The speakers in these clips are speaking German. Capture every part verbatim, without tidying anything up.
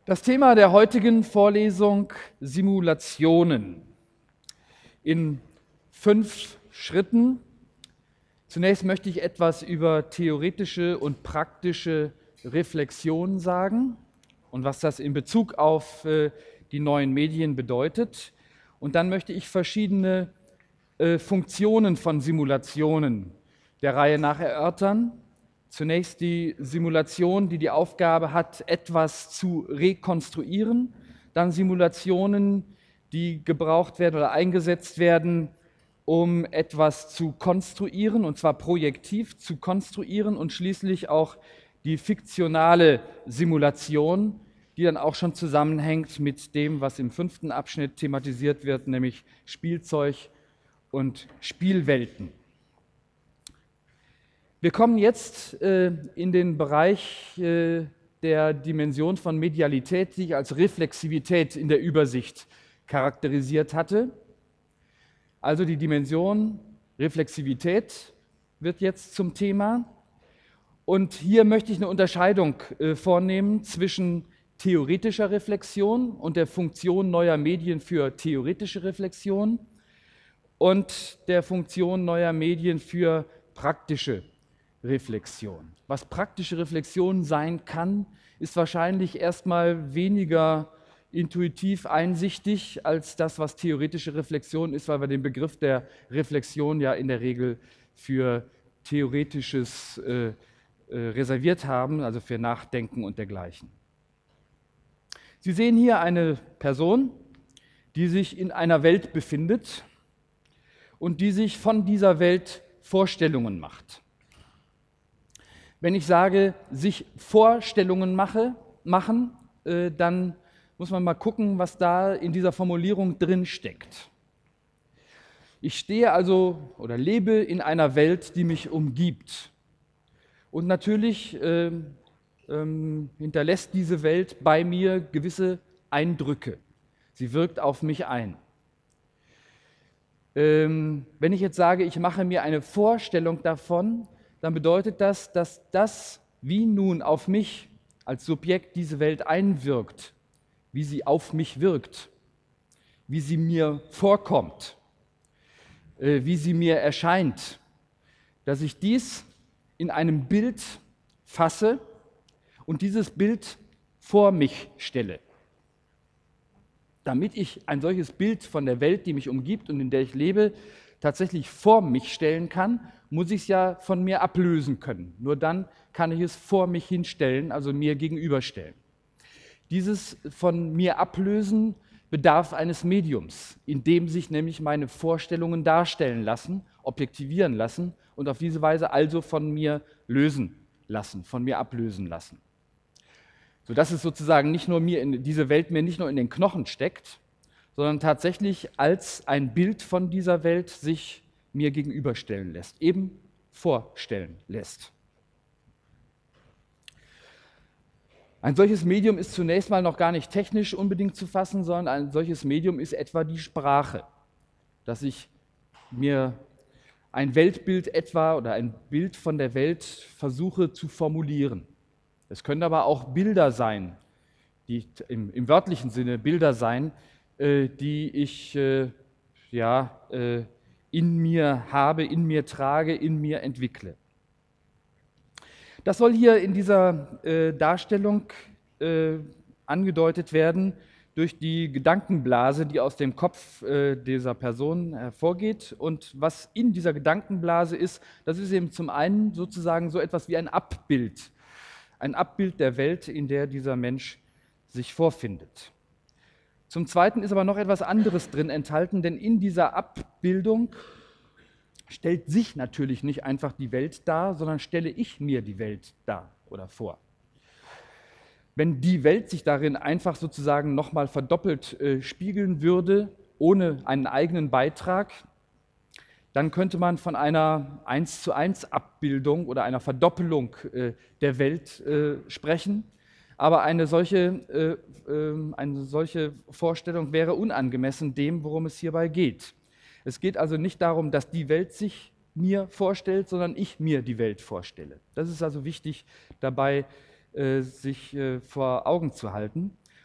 Das Thema der heutigen Vorlesung: Simulationen in fünf Schritten. Zunächst möchte ich etwas über theoretische und praktische Reflexion sagen und was das in Bezug auf äh, die neuen Medien bedeutet. Und dann möchte ich verschiedene äh, Funktionen von Simulationen der Reihe nach erörtern. Zunächst die Simulation, die die Aufgabe hat, etwas zu rekonstruieren. Dann Simulationen, die gebraucht werden oder eingesetzt werden, um etwas zu konstruieren, und zwar projektiv zu konstruieren. Und schließlich auch die fiktionale Simulation, die dann auch schon zusammenhängt mit dem, was im fünften Abschnitt thematisiert wird, nämlich Spielzeug und Spielwelten. Wir kommen jetzt äh, in den Bereich äh, der Dimension von Medialität, die ich als Reflexivität in der Übersicht charakterisiert hatte. Also die Dimension Reflexivität wird jetzt zum Thema. Und hier möchte ich eine Unterscheidung äh, vornehmen zwischen theoretischer Reflexion und der Funktion neuer Medien für theoretische Reflexion und der Funktion neuer Medien für praktische Reflexion. Was praktische Reflexion sein kann, ist wahrscheinlich erstmal weniger intuitiv einsichtig als das, was theoretische Reflexion ist, weil wir den Begriff der Reflexion ja in der Regel für Theoretisches äh, äh, reserviert haben, also für Nachdenken und dergleichen. Sie sehen hier eine Person, die sich in einer Welt befindet und die sich von dieser Welt Vorstellungen macht. Wenn ich sage, sich Vorstellungen mache, machen, äh, dann muss man mal gucken, was da in dieser Formulierung drin steckt. Ich stehe also oder lebe in einer Welt, die mich umgibt. Und natürlich äh, ähm, hinterlässt diese Welt bei mir gewisse Eindrücke. Sie wirkt auf mich ein. Ähm, wenn ich jetzt sage, ich mache mir eine Vorstellung davon, dann bedeutet das, dass das, wie nun auf mich als Subjekt diese Welt einwirkt, wie sie auf mich wirkt, wie sie mir vorkommt, äh, wie sie mir erscheint, dass ich dies in einem Bild fasse und dieses Bild vor mich stelle. Damit ich ein solches Bild von der Welt, die mich umgibt und in der ich lebe, tatsächlich vor mich stellen kann, muss ich es ja von mir ablösen können. Nur dann kann ich es vor mich hinstellen, also mir gegenüberstellen. Dieses von mir ablösen bedarf eines Mediums, in dem sich nämlich meine Vorstellungen darstellen lassen, objektivieren lassen und auf diese Weise also von mir lösen lassen, von mir ablösen lassen. Sodass es sozusagen nicht nur mir in diese Welt mir nicht nur in den Knochen steckt, sondern tatsächlich als ein Bild von dieser Welt sich mir gegenüberstellen lässt, eben vorstellen lässt. Ein solches Medium ist zunächst mal noch gar nicht technisch unbedingt zu fassen, sondern ein solches Medium ist etwa die Sprache, dass ich mir ein Weltbild etwa oder ein Bild von der Welt versuche zu formulieren. Es können aber auch Bilder sein, die im, im wörtlichen Sinne Bilder sein, äh, die ich äh, ja, äh, in mir habe, in mir trage, in mir entwickle. Das soll hier in dieser äh, Darstellung äh, angedeutet werden durch die Gedankenblase, die aus dem Kopf äh, dieser Person hervorgeht. Und was in dieser Gedankenblase ist, das ist eben zum einen sozusagen so etwas wie ein Abbild. Ein Abbild der Welt, in der dieser Mensch sich vorfindet. Zum Zweiten ist aber noch etwas anderes drin enthalten, denn in dieser Abbildung stellt sich natürlich nicht einfach die Welt dar, sondern stelle ich mir die Welt dar oder vor. Wenn die Welt sich darin einfach sozusagen nochmal verdoppelt äh, spiegeln würde, ohne einen eigenen Beitrag, dann könnte man von einer eins zu eins Abbildung oder einer Verdoppelung äh, der Welt äh, sprechen. Aber eine solche, äh, äh, eine solche Vorstellung wäre unangemessen dem, worum es hierbei geht. Es geht also nicht darum, dass die Welt sich mir vorstellt, sondern ich mir die Welt vorstelle. Das ist also wichtig dabei, äh, sich äh, vor Augen zu halten.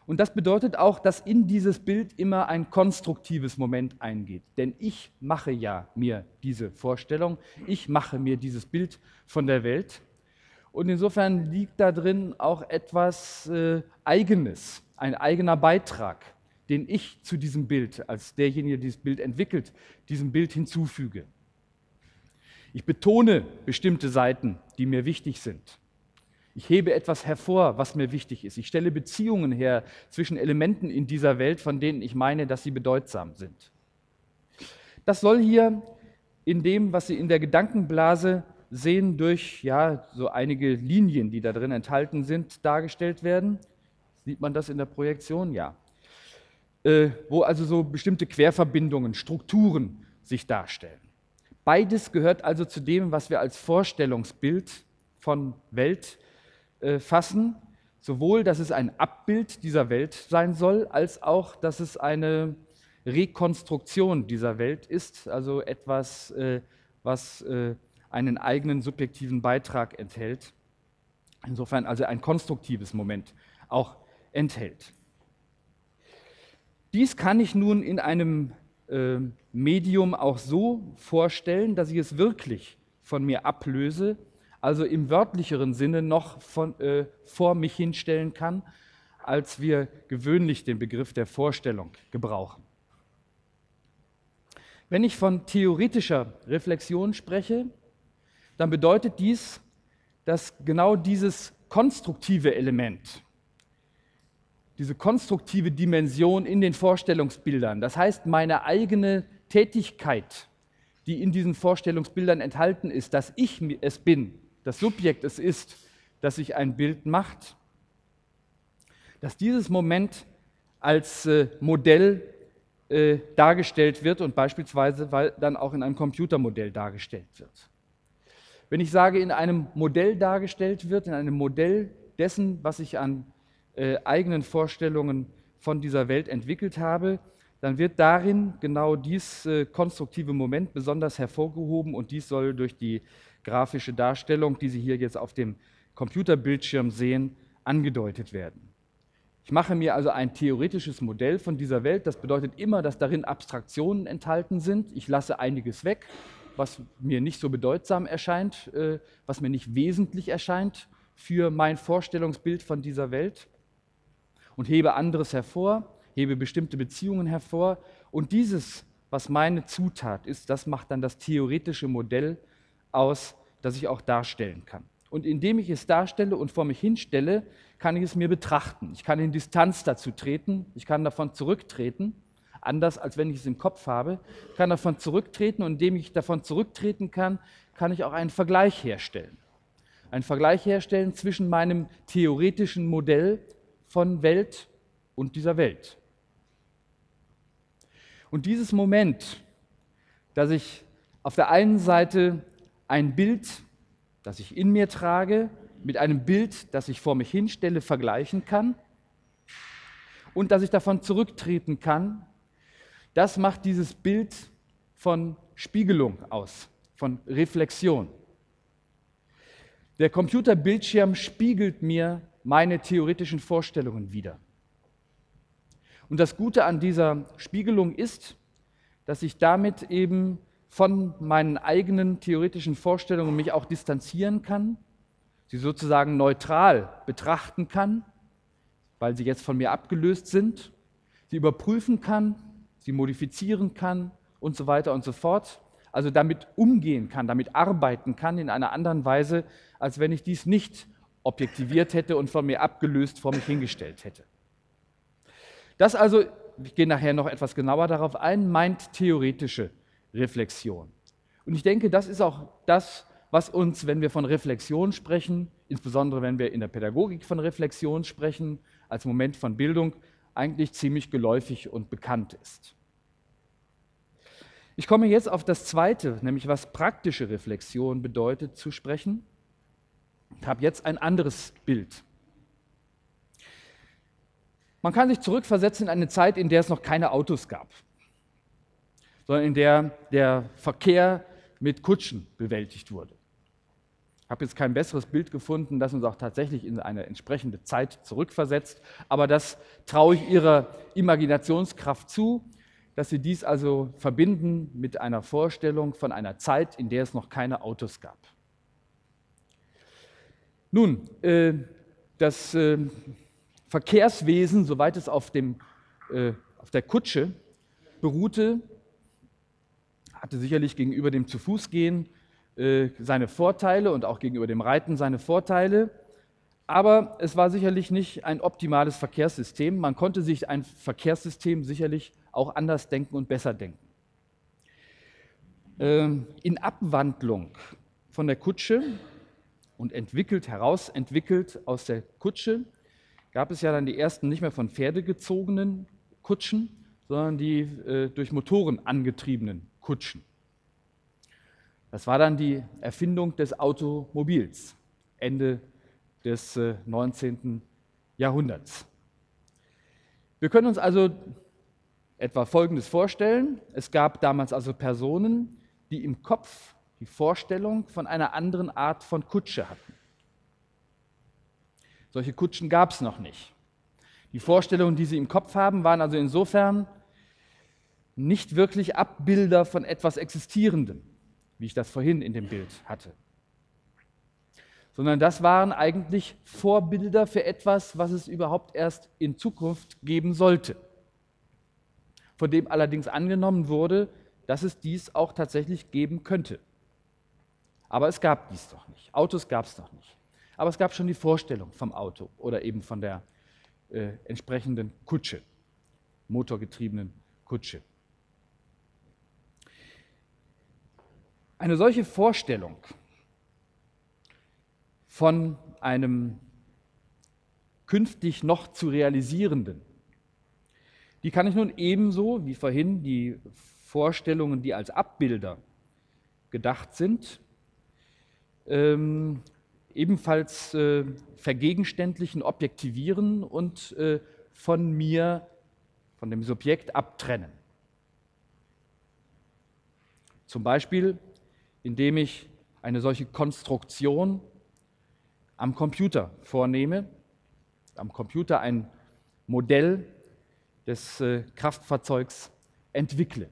Und das bedeutet auch, dass in dieses Bild immer ein konstruktives Moment eingeht. Denn ich mache ja mir diese Vorstellung, ich mache mir dieses Bild von der Welt. Und insofern liegt da drin auch etwas äh, Eigenes, ein eigener Beitrag, den ich zu diesem Bild, als derjenige, der dieses Bild entwickelt, diesem Bild hinzufüge. Ich betone bestimmte Seiten, die mir wichtig sind. Ich hebe etwas hervor, was mir wichtig ist. Ich stelle Beziehungen her zwischen Elementen in dieser Welt, von denen ich meine, dass sie bedeutsam sind. Das soll hier in dem, was Sie in der Gedankenblase sehen, durch ja, so einige Linien, die da drin enthalten sind, dargestellt werden. Sieht man das in der Projektion? Ja. Äh, wo also so bestimmte Querverbindungen, Strukturen sich darstellen. Beides gehört also zu dem, was wir als Vorstellungsbild von Welt äh, fassen. Sowohl, dass es ein Abbild dieser Welt sein soll, als auch, dass es eine Rekonstruktion dieser Welt ist, also etwas, äh, was äh, einen eigenen subjektiven Beitrag enthält. Insofern also ein konstruktives Moment auch enthält. Dies kann ich nun in einem äh, Medium auch so vorstellen, dass ich es wirklich von mir ablöse, also im wörtlicheren Sinne noch von, äh, vor mich hinstellen kann, als wir gewöhnlich den Begriff der Vorstellung gebrauchen. Wenn ich von theoretischer Reflexion spreche, dann bedeutet dies, dass genau dieses konstruktive Element, diese konstruktive Dimension in den Vorstellungsbildern, das heißt meine eigene Tätigkeit, die in diesen Vorstellungsbildern enthalten ist, dass ich es bin, das Subjekt es ist, das sich ein Bild macht, dass dieses Moment als äh, Modell äh, dargestellt wird und beispielsweise weil dann auch in einem Computermodell dargestellt wird. Wenn ich sage, in einem Modell dargestellt wird, in einem Modell dessen, was ich an äh, eigenen Vorstellungen von dieser Welt entwickelt habe, dann wird darin genau dies äh, konstruktive Moment besonders hervorgehoben und dies soll durch die grafische Darstellung, die Sie hier jetzt auf dem Computerbildschirm sehen, angedeutet werden. Ich mache mir also ein theoretisches Modell von dieser Welt. Das bedeutet immer, dass darin Abstraktionen enthalten sind. Ich lasse einiges weg, was mir nicht so bedeutsam erscheint, äh, was mir nicht wesentlich erscheint für mein Vorstellungsbild von dieser Welt und hebe anderes hervor, hebe bestimmte Beziehungen hervor. Und dieses, was meine Zutat ist, das macht dann das theoretische Modell aus, das ich auch darstellen kann. Und indem ich es darstelle und vor mich hinstelle, kann ich es mir betrachten. Ich kann in Distanz dazu treten, ich kann davon zurücktreten, anders als wenn ich es im Kopf habe. Ich kann davon zurücktreten und indem ich davon zurücktreten kann, kann ich auch einen Vergleich herstellen. Einen Vergleich herstellen zwischen meinem theoretischen Modell von Welt und dieser Welt. Und dieses Moment, dass ich auf der einen Seite ein Bild, das ich in mir trage, mit einem Bild, das ich vor mich hinstelle, vergleichen kann und dass ich davon zurücktreten kann, das macht dieses Bild von Spiegelung aus, von Reflexion. Der Computerbildschirm spiegelt mir meine theoretischen Vorstellungen wider. Und das Gute an dieser Spiegelung ist, dass ich damit eben von meinen eigenen theoretischen Vorstellungen mich auch distanzieren kann, sie sozusagen neutral betrachten kann, weil sie jetzt von mir abgelöst sind, sie überprüfen kann, sie modifizieren kann und so weiter und so fort, also damit umgehen kann, damit arbeiten kann in einer anderen Weise, als wenn ich dies nicht objektiviert hätte und von mir abgelöst vor mich hingestellt hätte. Das also, ich gehe nachher noch etwas genauer darauf ein, meint theoretische Reflexion. Und ich denke, das ist auch das, was uns, wenn wir von Reflexion sprechen, insbesondere wenn wir in der Pädagogik von Reflexion sprechen, als Moment von Bildung, eigentlich ziemlich geläufig und bekannt ist. Ich komme jetzt auf das Zweite, nämlich was praktische Reflexion bedeutet, zu sprechen. Ich habe jetzt ein anderes Bild. Man kann sich zurückversetzen in eine Zeit, in der es noch keine Autos gab, sondern in der der Verkehr mit Kutschen bewältigt wurde. Ich habe jetzt kein besseres Bild gefunden, das uns auch tatsächlich in eine entsprechende Zeit zurückversetzt, aber das traue ich Ihrer Imaginationskraft zu, dass Sie dies also verbinden mit einer Vorstellung von einer Zeit, in der es noch keine Autos gab. Nun, äh, das äh, Verkehrswesen, soweit es auf, dem, äh, auf der Kutsche beruhte, hatte sicherlich gegenüber dem Zu-Fuß-Gehen äh, seine Vorteile und auch gegenüber dem Reiten seine Vorteile. Aber es war sicherlich nicht ein optimales Verkehrssystem. Man konnte sich ein Verkehrssystem sicherlich auch anders denken und besser denken. Ähm, in Abwandlung von der Kutsche und entwickelt, herausentwickelt aus der Kutsche, gab es ja dann die ersten nicht mehr von Pferde gezogenen Kutschen, sondern die äh, durch Motoren angetriebenen Kutschen. Das war dann die Erfindung des Automobils, Ende des äh, neunzehnten Jahrhunderts. Wir können uns also etwa Folgendes vorstellen. Es gab damals also Personen, die im Kopf die Vorstellung von einer anderen Art von Kutsche hatten. Solche Kutschen gab es noch nicht. Die Vorstellungen, die sie im Kopf haben, waren also insofern nicht wirklich Abbilder von etwas Existierendem, wie ich das vorhin in dem Bild hatte, sondern das waren eigentlich Vorbilder für etwas, was es überhaupt erst in Zukunft geben sollte, von dem allerdings angenommen wurde, dass es dies auch tatsächlich geben könnte. Aber es gab dies doch nicht. Autos gab es noch nicht. Aber es gab schon die Vorstellung vom Auto oder eben von der äh, entsprechenden Kutsche, motorgetriebenen Kutsche. Eine solche Vorstellung von einem künftig noch zu realisierenden, die kann ich nun ebenso wie vorhin die Vorstellungen, die als Abbilder gedacht sind, ähm, ebenfalls äh, vergegenständlichen, objektivieren und äh, von mir, von dem Subjekt abtrennen. Zum Beispiel, indem ich eine solche Konstruktion am Computer vornehme, am Computer ein Modell des äh, Kraftfahrzeugs entwickle.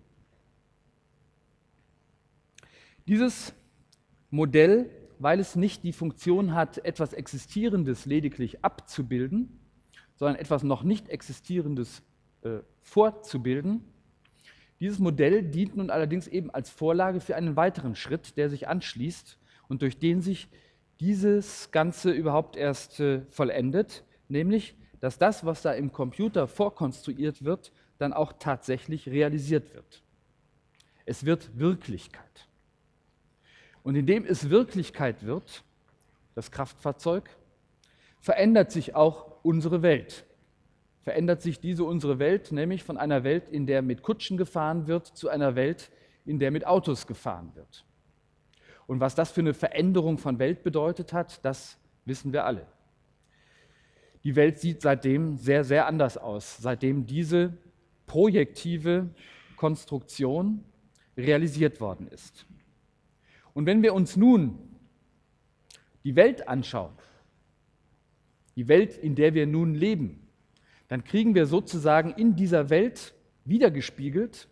Dieses Modell, weil es nicht die Funktion hat, etwas Existierendes lediglich abzubilden, sondern etwas noch nicht Existierendes äh, vorzubilden, dieses Modell dient nun allerdings eben als Vorlage für einen weiteren Schritt, der sich anschließt und durch den sich dieses Ganze überhaupt erst äh, vollendet, nämlich, dass das, was da im Computer vorkonstruiert wird, dann auch tatsächlich realisiert wird. Es wird Wirklichkeit. Und indem es Wirklichkeit wird, das Kraftfahrzeug, verändert sich auch unsere Welt. Verändert sich diese unsere Welt, nämlich von einer Welt, in der mit Kutschen gefahren wird, zu einer Welt, in der mit Autos gefahren wird. Und was das für eine Veränderung von Welt bedeutet hat, das wissen wir alle. Die Welt sieht seitdem sehr, sehr anders aus, seitdem diese projektive Konstruktion realisiert worden ist. Und wenn wir uns nun die Welt anschauen, die Welt, in der wir nun leben, dann kriegen wir sozusagen in dieser Welt wiedergespiegelt,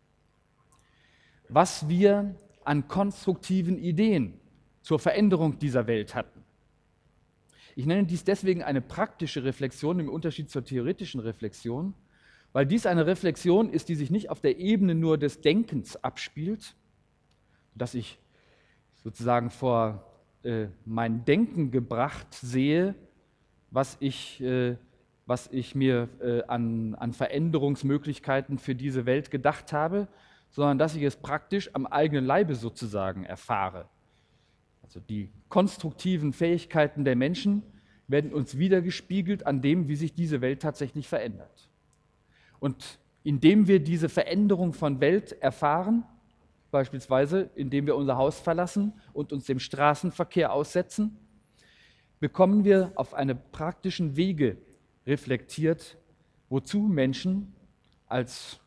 was wir an konstruktiven Ideen zur Veränderung dieser Welt hatten. Ich nenne dies deswegen eine praktische Reflexion im Unterschied zur theoretischen Reflexion, weil dies eine Reflexion ist, die sich nicht auf der Ebene nur des Denkens abspielt, dass ich sozusagen vor äh, mein Denken gebracht sehe, was ich, äh, was ich mir äh, an, an Veränderungsmöglichkeiten für diese Welt gedacht habe, sondern dass ich es praktisch am eigenen Leibe sozusagen erfahre. Also die konstruktiven Fähigkeiten der Menschen werden uns wiedergespiegelt an dem, wie sich diese Welt tatsächlich verändert. Und indem wir diese Veränderung von Welt erfahren, beispielsweise indem wir unser Haus verlassen und uns dem Straßenverkehr aussetzen, bekommen wir auf einem praktischen Wege reflektiert, wozu Menschen als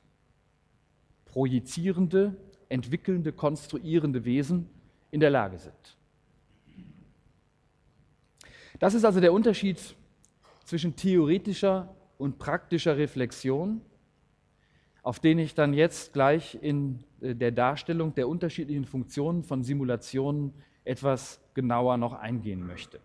projizierende, entwickelnde, konstruierende Wesen in der Lage sind. Das ist also der Unterschied zwischen theoretischer und praktischer Reflexion, auf den ich dann jetzt gleich in der Darstellung der unterschiedlichen Funktionen von Simulationen etwas genauer noch eingehen möchte.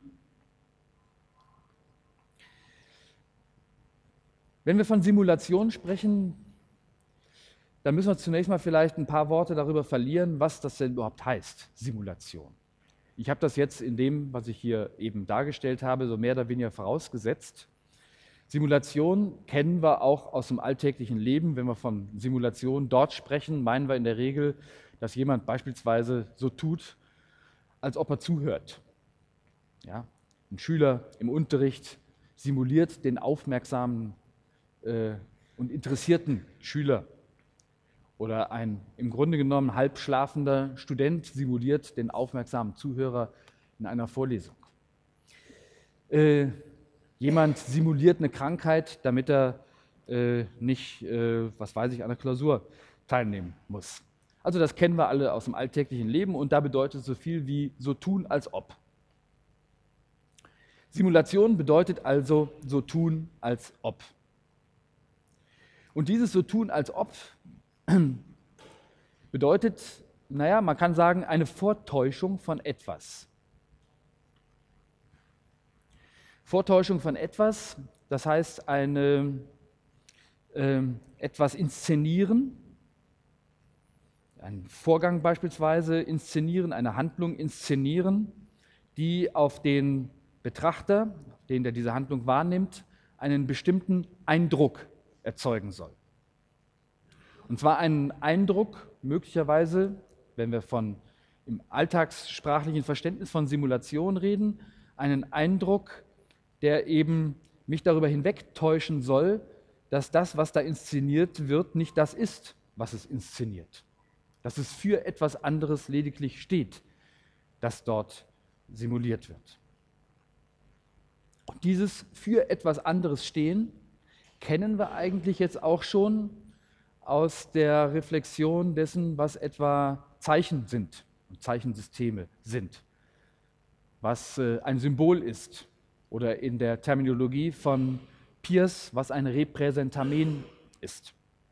Wenn wir von Simulation sprechen, dann müssen wir zunächst mal vielleicht ein paar Worte darüber verlieren, was das denn überhaupt heißt, Simulation. Ich habe das jetzt in dem, was ich hier eben dargestellt habe, so mehr oder weniger vorausgesetzt. Simulation kennen wir auch aus dem alltäglichen Leben. Wenn wir von Simulation dort sprechen, meinen wir in der Regel, dass jemand beispielsweise so tut, als ob er zuhört. Ja? Ein Schüler im Unterricht simuliert den aufmerksamen äh, und interessierten Schüler. Oder ein im Grunde genommen halbschlafender Student simuliert den aufmerksamen Zuhörer in einer Vorlesung. Äh, jemand simuliert eine Krankheit, damit er äh, nicht, äh, was weiß ich, an der Klausur teilnehmen muss. Also das kennen wir alle aus dem alltäglichen Leben und da bedeutet es so viel wie so tun, als ob. Simulation bedeutet also so tun, als ob. Und dieses so tun, als ob bedeutet, naja, man kann sagen, eine Vortäuschung von etwas. Vortäuschung von etwas, das heißt eine, äh, etwas inszenieren, einen Vorgang beispielsweise inszenieren, eine Handlung inszenieren, die auf den Betrachter, den der diese Handlung wahrnimmt, einen bestimmten Eindruck erzeugen soll. Und zwar einen Eindruck, möglicherweise, wenn wir von im alltagssprachlichen Verständnis von Simulation reden, einen Eindruck, der eben mich darüber hinwegtäuschen soll, dass das, was da inszeniert wird, nicht das ist, was es inszeniert. Dass es für etwas anderes lediglich steht, das dort simuliert wird. Und dieses für etwas anderes Stehen kennen wir eigentlich jetzt auch schon aus der Reflexion dessen, was etwa Zeichen sind und Zeichensysteme sind, was äh, ein Symbol ist oder in der Terminologie von Peirce, was ein Repräsentamen ist.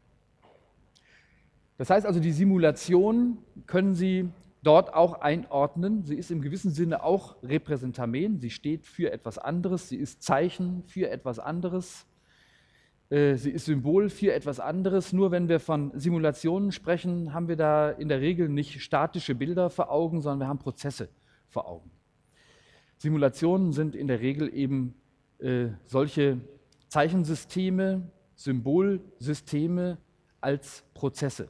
Das heißt also, die Simulation können Sie dort auch einordnen. Sie ist im gewissen Sinne auch Repräsentamen, sie steht für etwas anderes, sie ist Zeichen für etwas anderes. Sie ist Symbol für etwas anderes. Nur wenn wir von Simulationen sprechen, haben wir da in der Regel nicht statische Bilder vor Augen, sondern wir haben Prozesse vor Augen. Simulationen sind in der Regel eben äh, solche Zeichensysteme, Symbolsysteme als Prozesse.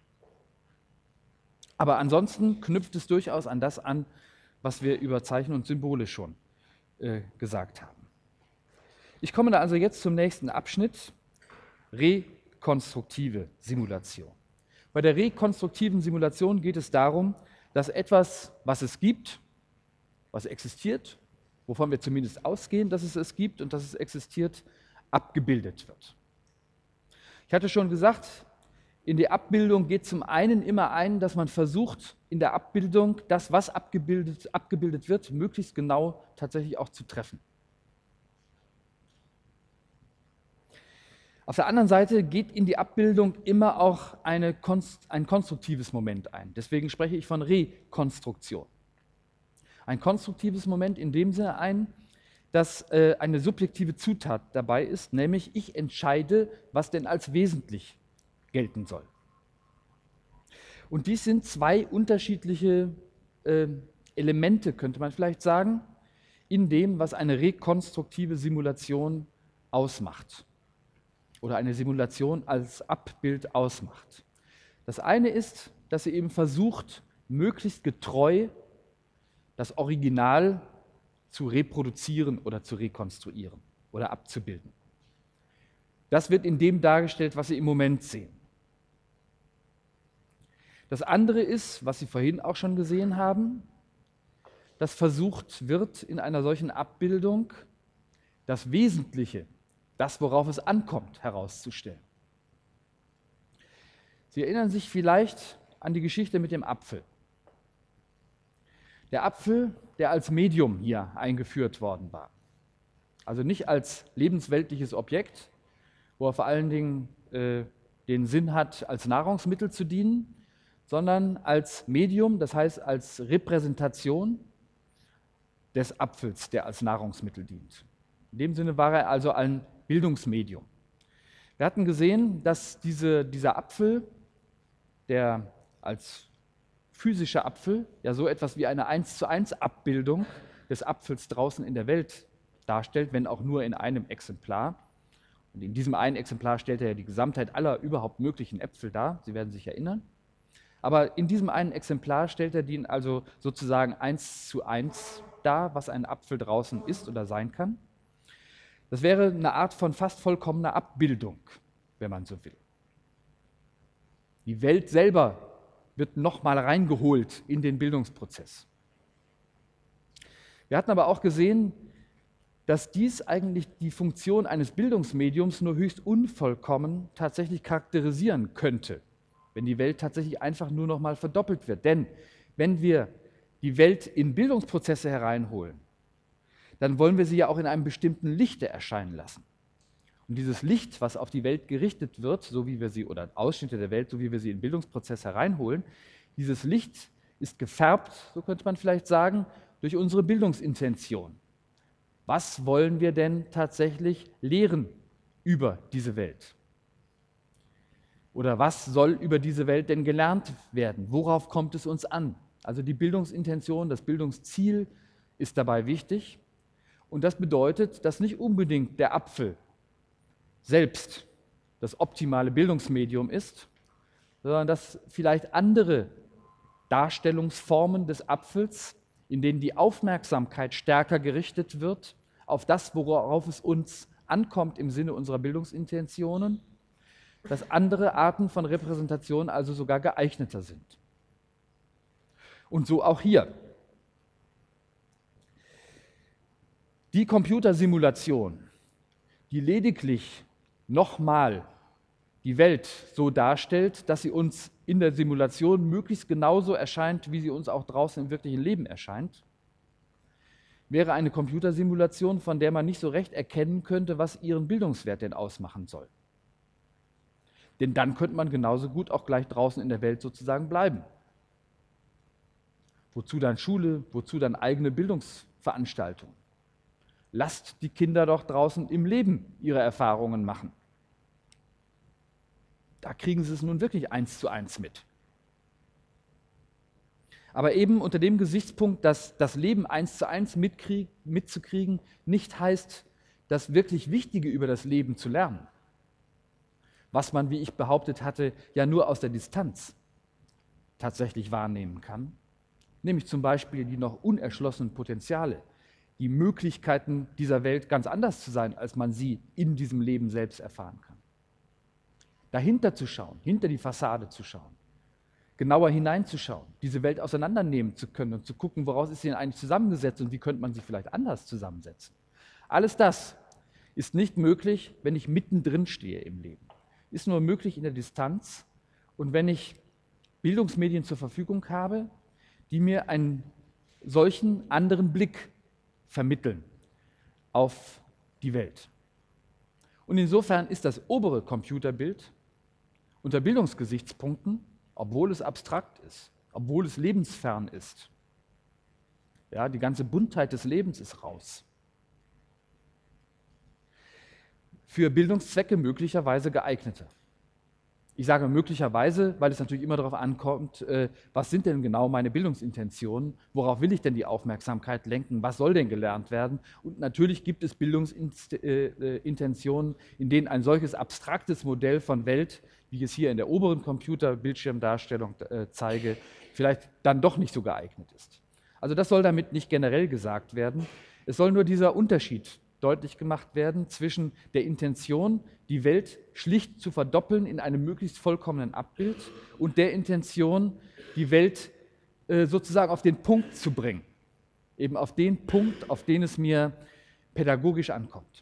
Aber ansonsten knüpft es durchaus an das an, was wir über Zeichen und Symbole schon äh, gesagt haben. Ich komme da also jetzt zum nächsten Abschnitt, rekonstruktive Simulation. Bei der rekonstruktiven Simulation geht es darum, dass etwas, was es gibt, was existiert, wovon wir zumindest ausgehen, dass es es gibt und dass es existiert, abgebildet wird. Ich hatte schon gesagt, in die Abbildung geht zum einen immer ein, dass man versucht, in der Abbildung das, was abgebildet, abgebildet wird, möglichst genau tatsächlich auch zu treffen. Auf der anderen Seite geht in die Abbildung immer auch eine, ein konstruktives Moment ein. Deswegen spreche ich von Rekonstruktion. Ein konstruktives Moment in dem Sinne ein, dass äh, eine subjektive Zutat dabei ist, nämlich ich entscheide, was denn als wesentlich gelten soll. Und dies sind zwei unterschiedliche äh, Elemente, könnte man vielleicht sagen, in dem, was eine rekonstruktive Simulation ausmacht oder eine Simulation als Abbild ausmacht. Das eine ist, dass sie eben versucht, möglichst getreu das Original zu reproduzieren oder zu rekonstruieren oder abzubilden. Das wird in dem dargestellt, was Sie im Moment sehen. Das andere ist, was Sie vorhin auch schon gesehen haben, dass versucht wird, in einer solchen Abbildung das Wesentliche, das, worauf es ankommt, herauszustellen. Sie erinnern sich vielleicht an die Geschichte mit dem Apfel. Der Apfel, der als Medium hier eingeführt worden war. Also nicht als lebensweltliches Objekt, wo er vor allen Dingen äh, den Sinn hat, als Nahrungsmittel zu dienen, sondern als Medium, das heißt als Repräsentation des Apfels, der als Nahrungsmittel dient. In dem Sinne war er also ein Bildungsmedium. Wir hatten gesehen, dass diese, dieser Apfel, der als physischer Apfel ja so etwas wie eine eins zu eins Abbildung des Apfels draußen in der Welt darstellt, wenn auch nur in einem Exemplar. Und in diesem einen Exemplar stellt er ja die Gesamtheit aller überhaupt möglichen Äpfel dar, Sie werden sich erinnern. Aber in diesem einen Exemplar stellt er den also sozusagen eins zu eins dar, was ein Apfel draußen ist oder sein kann. Das wäre eine Art von fast vollkommener Abbildung, wenn man so will. Die Welt selber wird nochmal reingeholt in den Bildungsprozess. Wir hatten aber auch gesehen, dass dies eigentlich die Funktion eines Bildungsmediums nur höchst unvollkommen tatsächlich charakterisieren könnte, wenn die Welt tatsächlich einfach nur noch mal verdoppelt wird. Denn wenn wir die Welt in Bildungsprozesse hereinholen, dann wollen wir sie ja auch in einem bestimmten Lichte erscheinen lassen. Und dieses Licht, was auf die Welt gerichtet wird, so wie wir sie, oder Ausschnitte der Welt, so wie wir sie in den Bildungsprozess hereinholen, dieses Licht ist gefärbt, so könnte man vielleicht sagen, durch unsere Bildungsintention. Was wollen wir denn tatsächlich lehren über diese Welt? Oder was soll über diese Welt denn gelernt werden? Worauf kommt es uns an? Also die Bildungsintention, das Bildungsziel ist dabei wichtig. Und das bedeutet, dass nicht unbedingt der Apfel selbst das optimale Bildungsmedium ist, sondern dass vielleicht andere Darstellungsformen des Apfels, in denen die Aufmerksamkeit stärker gerichtet wird auf das, worauf es uns ankommt im Sinne unserer Bildungsintentionen, dass andere Arten von Repräsentation also sogar geeigneter sind. Und so auch hier. Die Computersimulation, die lediglich nochmal die Welt so darstellt, dass sie uns in der Simulation möglichst genauso erscheint, wie sie uns auch draußen im wirklichen Leben erscheint, wäre eine Computersimulation, von der man nicht so recht erkennen könnte, was ihren Bildungswert denn ausmachen soll. Denn dann könnte man genauso gut auch gleich draußen in der Welt sozusagen bleiben. Wozu dann Schule, wozu dann eigene Bildungsveranstaltungen? Lasst die Kinder doch draußen im Leben ihre Erfahrungen machen. Da kriegen sie es nun wirklich eins zu eins mit. Aber eben unter dem Gesichtspunkt, dass das Leben eins zu eins mitkrieg, mitzukriegen, nicht heißt, das wirklich Wichtige über das Leben zu lernen. Was man, wie ich behauptet hatte, ja nur aus der Distanz tatsächlich wahrnehmen kann. Nämlich zum Beispiel die noch unerschlossenen Potenziale, die Möglichkeiten dieser Welt ganz anders zu sein, als man sie in diesem Leben selbst erfahren kann. Dahinter zu schauen, hinter die Fassade zu schauen, genauer hineinzuschauen, diese Welt auseinandernehmen zu können und zu gucken, woraus ist sie denn eigentlich zusammengesetzt und wie könnte man sie vielleicht anders zusammensetzen. Alles das ist nicht möglich, wenn ich mittendrin stehe im Leben. Ist nur möglich in der Distanz und wenn ich Bildungsmedien zur Verfügung habe, die mir einen solchen anderen Blick vermitteln auf die Welt. Und insofern ist das obere Computerbild unter Bildungsgesichtspunkten, obwohl es abstrakt ist, obwohl es lebensfern ist, ja, die ganze Buntheit des Lebens ist raus, für Bildungszwecke möglicherweise geeigneter. Ich sage möglicherweise, weil es natürlich immer darauf ankommt, äh, was sind denn genau meine Bildungsintentionen, worauf will ich denn die Aufmerksamkeit lenken, was soll denn gelernt werden? Und natürlich gibt es Bildungsintentionen, in denen ein solches abstraktes Modell von Welt, wie ich es hier in der oberen Computerbildschirmdarstellung äh, zeige, vielleicht dann doch nicht so geeignet ist. Also das soll damit nicht generell gesagt werden. Es soll nur dieser Unterschied deutlich gemacht werden zwischen der Intention, die Welt schlicht zu verdoppeln in einem möglichst vollkommenen Abbild und der Intention, die Welt äh, sozusagen auf den Punkt zu bringen. Eben auf den Punkt, auf den es mir pädagogisch ankommt.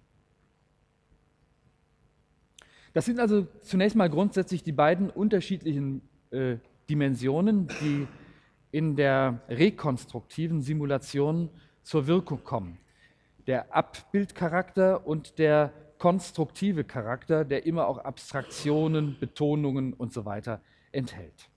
Das sind also zunächst mal grundsätzlich die beiden unterschiedlichen äh, Dimensionen, die in der rekonstruktiven Simulation zur Wirkung kommen. der Abbildcharakter und der konstruktive Charakter, der immer auch Abstraktionen, Betonungen und so weiter enthält.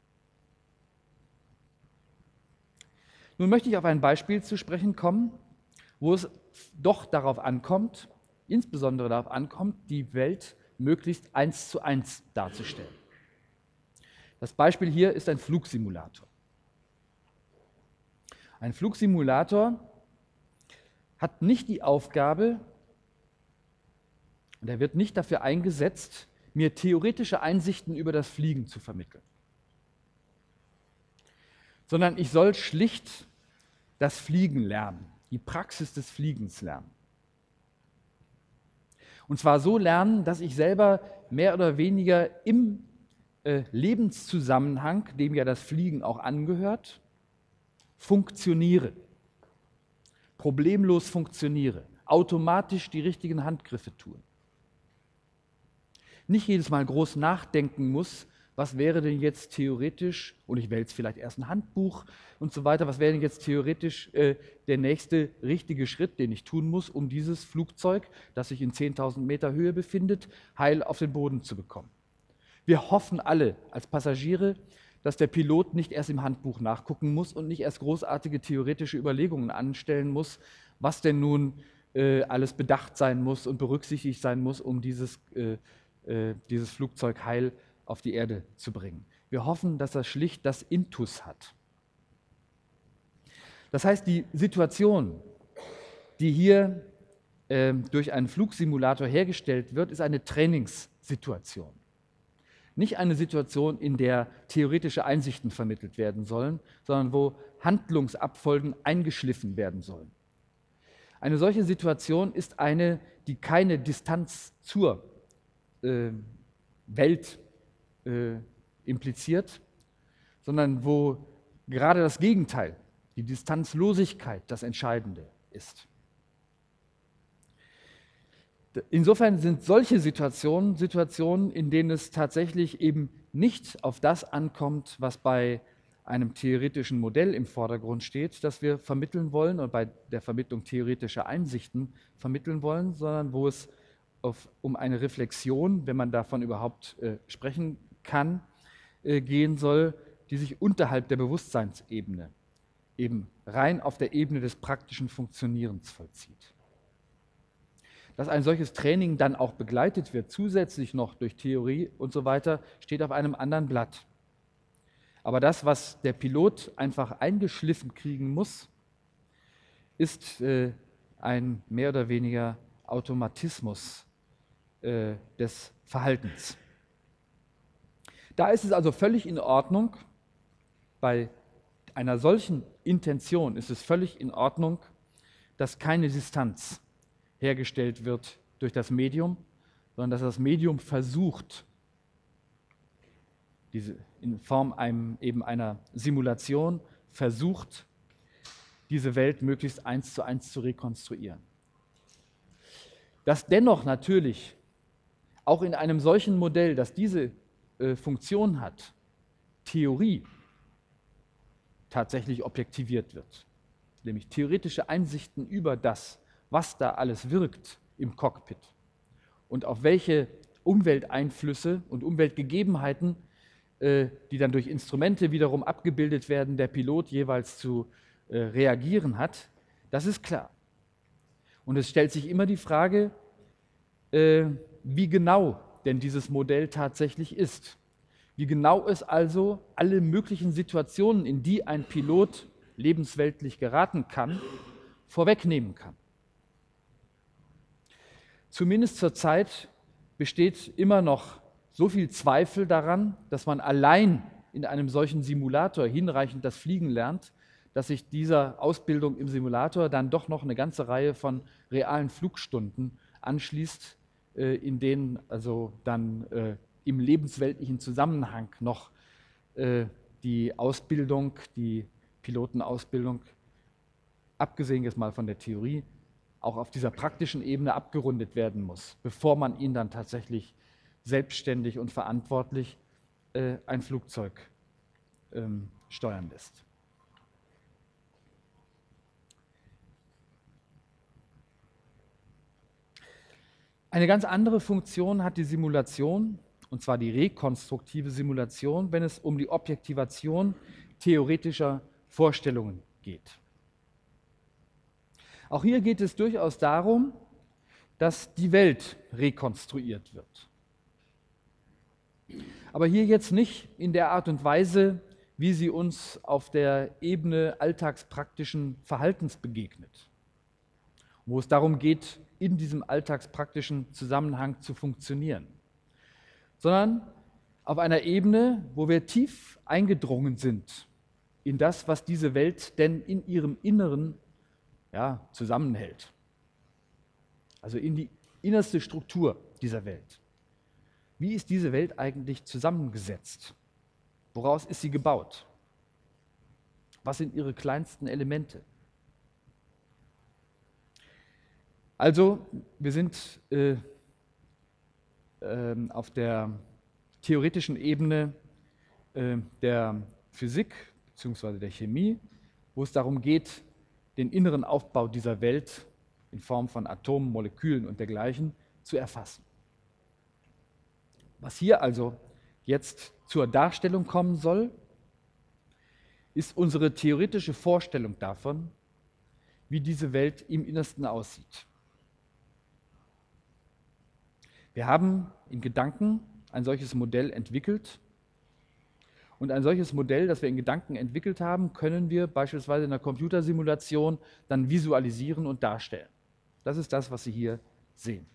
Nun möchte ich auf ein Beispiel zu sprechen kommen, wo es doch darauf ankommt, insbesondere darauf ankommt, die Welt möglichst eins zu eins darzustellen. Das Beispiel hier ist ein Flugsimulator. Ein Flugsimulator hat nicht die Aufgabe, und er wird nicht dafür eingesetzt, mir theoretische Einsichten über das Fliegen zu vermitteln, sondern ich soll schlicht das Fliegen lernen, die Praxis des Fliegens lernen. Und zwar so lernen, dass ich selber mehr oder weniger im äh, Lebenszusammenhang, dem ja das Fliegen auch angehört, funktioniere, problemlos funktioniere, automatisch die richtigen Handgriffe tue. Nicht jedes Mal groß nachdenken muss, was wäre denn jetzt theoretisch, und ich wähle jetzt vielleicht erst ein Handbuch und so weiter, was wäre denn jetzt theoretisch äh, der nächste richtige Schritt, den ich tun muss, um dieses Flugzeug, das sich in zehntausend Meter Höhe befindet, heil auf den Boden zu bekommen. Wir hoffen alle als Passagiere, dass der Pilot nicht erst im Handbuch nachgucken muss und nicht erst großartige theoretische Überlegungen anstellen muss, was denn nun äh, alles bedacht sein muss und berücksichtigt sein muss, um dieses, äh, äh, dieses Flugzeug heil auf die Erde zu bringen. Wir hoffen, dass er schlicht das Intus hat. Das heißt, die Situation, die hier äh, durch einen Flugsimulator hergestellt wird, ist eine Trainingssituation. Nicht eine Situation, in der theoretische Einsichten vermittelt werden sollen, sondern wo Handlungsabfolgen eingeschliffen werden sollen. Eine solche Situation ist eine, die keine Distanz zur äh, Welt äh, impliziert, sondern wo gerade das Gegenteil, die Distanzlosigkeit, das Entscheidende ist. Insofern sind solche Situationen Situationen, in denen es tatsächlich eben nicht auf das ankommt, was bei einem theoretischen Modell im Vordergrund steht, das wir vermitteln wollen und bei der Vermittlung theoretischer Einsichten vermitteln wollen, sondern wo es auf, um eine Reflexion, wenn man davon überhaupt äh, sprechen kann, äh, gehen soll, die sich unterhalb der Bewusstseinsebene, eben rein auf der Ebene des praktischen Funktionierens vollzieht. Dass ein solches Training dann auch begleitet wird, zusätzlich noch durch Theorie und so weiter, steht auf einem anderen Blatt. Aber das, was der Pilot einfach eingeschliffen kriegen muss, ist äh, ein mehr oder weniger Automatismus äh, des Verhaltens. Da ist es also völlig in Ordnung, bei einer solchen Intention ist es völlig in Ordnung, dass keine Distanz hergestellt wird durch das Medium, sondern dass das Medium versucht, diese in Form einem, eben einer Simulation, versucht, diese Welt möglichst eins zu eins zu rekonstruieren. Dass dennoch natürlich auch in einem solchen Modell, das diese äh, Funktion hat, Theorie tatsächlich objektiviert wird, nämlich theoretische Einsichten über das, was da alles wirkt im Cockpit und auf welche Umwelteinflüsse und Umweltgegebenheiten, äh, die dann durch Instrumente wiederum abgebildet werden, der Pilot jeweils zu äh, reagieren hat, das ist klar. Und es stellt sich immer die Frage, äh, wie genau denn dieses Modell tatsächlich ist. Wie genau es also alle möglichen Situationen, in die ein Pilot lebensweltlich geraten kann, vorwegnehmen kann. Zumindest zurzeit besteht immer noch so viel Zweifel daran, dass man allein in einem solchen Simulator hinreichend das Fliegen lernt, dass sich dieser Ausbildung im Simulator dann doch noch eine ganze Reihe von realen Flugstunden anschließt, äh, in denen also dann äh, im lebensweltlichen Zusammenhang noch äh, die Ausbildung, die Pilotenausbildung, abgesehen jetzt mal von der Theorie, auch auf dieser praktischen Ebene abgerundet werden muss, bevor man ihn dann tatsächlich selbstständig und verantwortlich äh, ein Flugzeug ähm, steuern lässt. Eine ganz andere Funktion hat die Simulation, und zwar die rekonstruktive Simulation, wenn es um die Objektivation theoretischer Vorstellungen geht. Auch hier geht es durchaus darum, dass die Welt rekonstruiert wird. Aber hier jetzt nicht in der Art und Weise, wie sie uns auf der Ebene alltagspraktischen Verhaltens begegnet, wo es darum geht, in diesem alltagspraktischen Zusammenhang zu funktionieren, sondern auf einer Ebene, wo wir tief eingedrungen sind in das, was diese Welt denn in ihrem Inneren ja, zusammenhält. Also in die innerste Struktur dieser Welt. Wie ist diese Welt eigentlich zusammengesetzt? Woraus ist sie gebaut? Was sind ihre kleinsten Elemente? Also, wir sind äh, äh, auf der theoretischen Ebene äh, der Physik bzw. der Chemie, wo es darum geht, den inneren Aufbau dieser Welt in Form von Atomen, Molekülen und dergleichen zu erfassen. Was hier also jetzt zur Darstellung kommen soll, ist unsere theoretische Vorstellung davon, wie diese Welt im Innersten aussieht. Wir haben in Gedanken ein solches Modell entwickelt und ein solches Modell, das wir in Gedanken entwickelt haben, können wir beispielsweise in einer Computersimulation dann visualisieren und darstellen. Das ist das, was Sie hier sehen.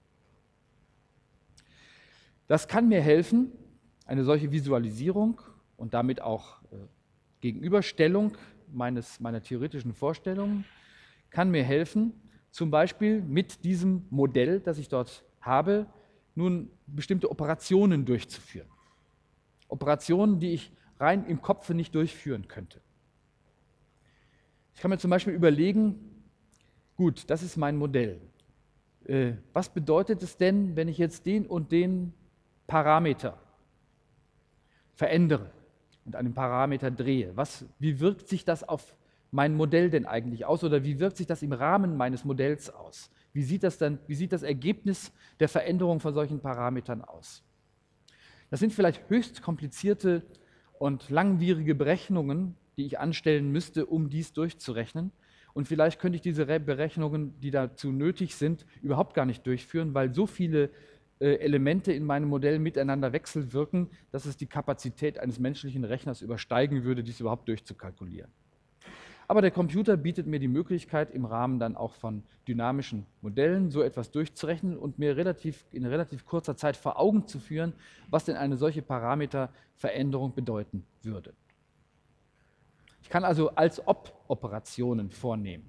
Das kann mir helfen, eine solche Visualisierung und damit auch äh, Gegenüberstellung meines, meiner theoretischen Vorstellungen, kann mir helfen, zum Beispiel mit diesem Modell, das ich dort habe, nun bestimmte Operationen durchzuführen. Operationen, die ich rein im Kopf nicht durchführen könnte. Ich kann mir zum Beispiel überlegen, gut, das ist mein Modell. Äh, was bedeutet es denn, wenn ich jetzt den und den Parameter verändere und einen Parameter drehe? Was, wie wirkt sich das auf mein Modell denn eigentlich aus oder wie wirkt sich das im Rahmen meines Modells aus? Wie sieht das dann, wie sieht das Ergebnis der Veränderung von solchen Parametern aus? Das sind vielleicht höchst komplizierte und langwierige Berechnungen, die ich anstellen müsste, um dies durchzurechnen. Und vielleicht könnte ich diese Berechnungen, die dazu nötig sind, überhaupt gar nicht durchführen, weil so viele äh, Elemente in meinem Modell miteinander wechselwirken, dass es die Kapazität eines menschlichen Rechners übersteigen würde, dies überhaupt durchzukalkulieren. Aber der Computer bietet mir die Möglichkeit, im Rahmen dann auch von dynamischen Modellen so etwas durchzurechnen und mir relativ, in relativ kurzer Zeit vor Augen zu führen, was denn eine solche Parameterveränderung bedeuten würde. Ich kann also Als-Ob-Operationen vornehmen.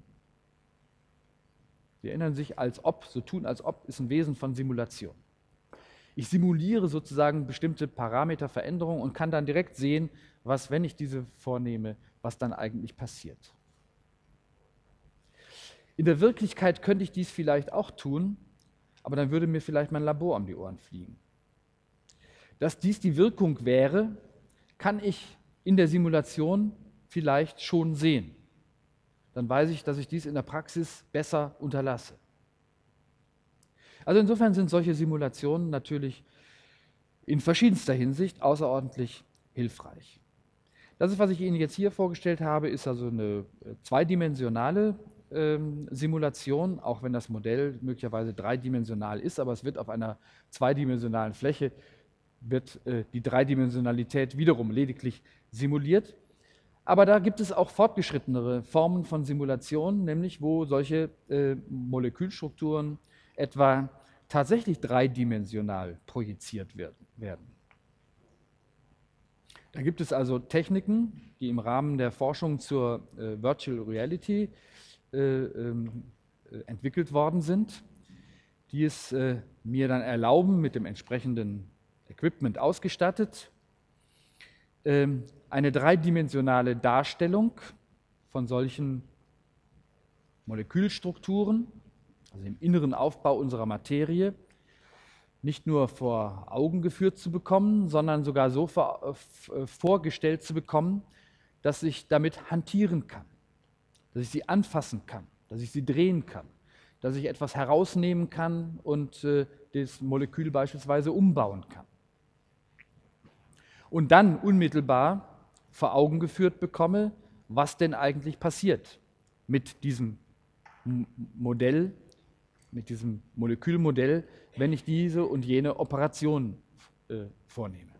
Sie erinnern sich, als ob, so tun als ob, ist ein Wesen von Simulation. Ich simuliere sozusagen bestimmte Parameterveränderungen und kann dann direkt sehen, was, wenn ich diese vornehme, was dann eigentlich passiert. In der Wirklichkeit könnte ich dies vielleicht auch tun, aber dann würde mir vielleicht mein Labor um die Ohren fliegen. Dass dies die Wirkung wäre, kann ich in der Simulation vielleicht schon sehen. Dann weiß ich, dass ich dies in der Praxis besser unterlasse. Also insofern sind solche Simulationen natürlich in verschiedenster Hinsicht außerordentlich hilfreich. Das ist, was ich Ihnen jetzt hier vorgestellt habe, ist also eine zweidimensionale ähm, Simulation, auch wenn das Modell möglicherweise dreidimensional ist, aber es wird auf einer zweidimensionalen Fläche, wird äh, die Dreidimensionalität wiederum lediglich simuliert. Aber da gibt es auch fortgeschrittenere Formen von Simulation, nämlich wo solche äh, Molekülstrukturen etwa tatsächlich dreidimensional projiziert werden. Da gibt es also Techniken, die im Rahmen der Forschung zur äh, Virtual Reality äh, ähm, äh, entwickelt worden sind, die es äh, mir dann erlauben, mit dem entsprechenden Equipment ausgestattet, äh, eine dreidimensionale Darstellung von solchen Molekülstrukturen, also im inneren Aufbau unserer Materie, nicht nur vor Augen geführt zu bekommen, sondern sogar so vor, äh, vorgestellt zu bekommen, dass ich damit hantieren kann, dass ich sie anfassen kann, dass ich sie drehen kann, dass ich etwas herausnehmen kann und äh, das Molekül beispielsweise umbauen kann. Und dann unmittelbar vor Augen geführt bekomme, was denn eigentlich passiert mit diesem Modell, mit diesem Molekülmodell, wenn ich diese und jene Operation äh, vornehme.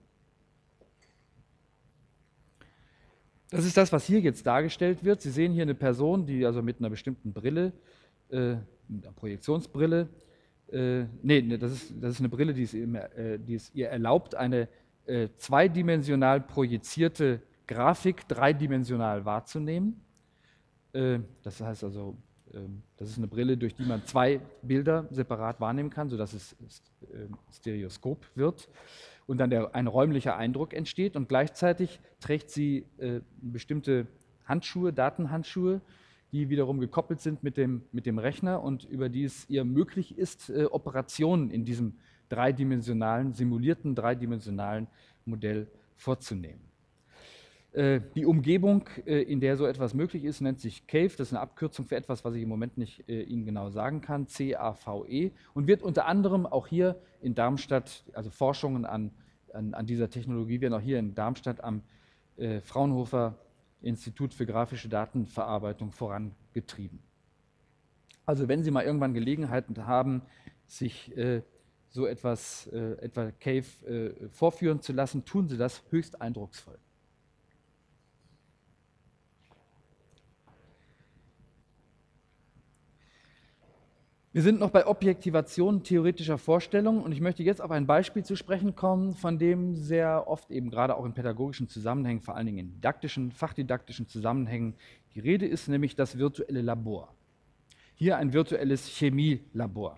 Das ist das, was hier jetzt dargestellt wird. Sie sehen hier eine Person, die also mit einer bestimmten Brille, äh, mit einer Projektionsbrille, äh, nee, das ist, das ist eine Brille, die es, ihm, äh, die es ihr erlaubt, eine äh, zweidimensional projizierte Grafik dreidimensional wahrzunehmen. Äh, das heißt also, äh, das ist eine Brille, durch die man zwei Bilder separat wahrnehmen kann, sodass es äh, Stereoskop wird und dann der, ein räumlicher Eindruck entsteht, und gleichzeitig trägt sie äh, bestimmte Handschuhe, Datenhandschuhe, die wiederum gekoppelt sind mit dem, mit dem Rechner und über die es ihr möglich ist, äh, Operationen in diesem dreidimensionalen, simulierten dreidimensionalen Modell vorzunehmen. Äh, die Umgebung, äh, in der so etwas möglich ist, nennt sich CAVE. Das ist eine Abkürzung für etwas, was ich im Moment nicht äh, Ihnen genau sagen kann, C A V E, und wird unter anderem auch hier in Darmstadt, also Forschungen an, an, an dieser Technologie werden auch hier in Darmstadt am äh, Fraunhofer Institut für grafische Datenverarbeitung vorangetrieben. Also wenn Sie mal irgendwann Gelegenheit haben, sich äh, so etwas, äh, etwa CAVE äh, vorführen zu lassen, tun Sie das höchst eindrucksvoll. Wir sind noch bei Objektivation theoretischer Vorstellungen, und ich möchte jetzt auf ein Beispiel zu sprechen kommen, von dem sehr oft eben gerade auch in pädagogischen Zusammenhängen, vor allen Dingen in didaktischen, fachdidaktischen Zusammenhängen die Rede ist, nämlich das virtuelle Labor. Hier ein virtuelles Chemielabor.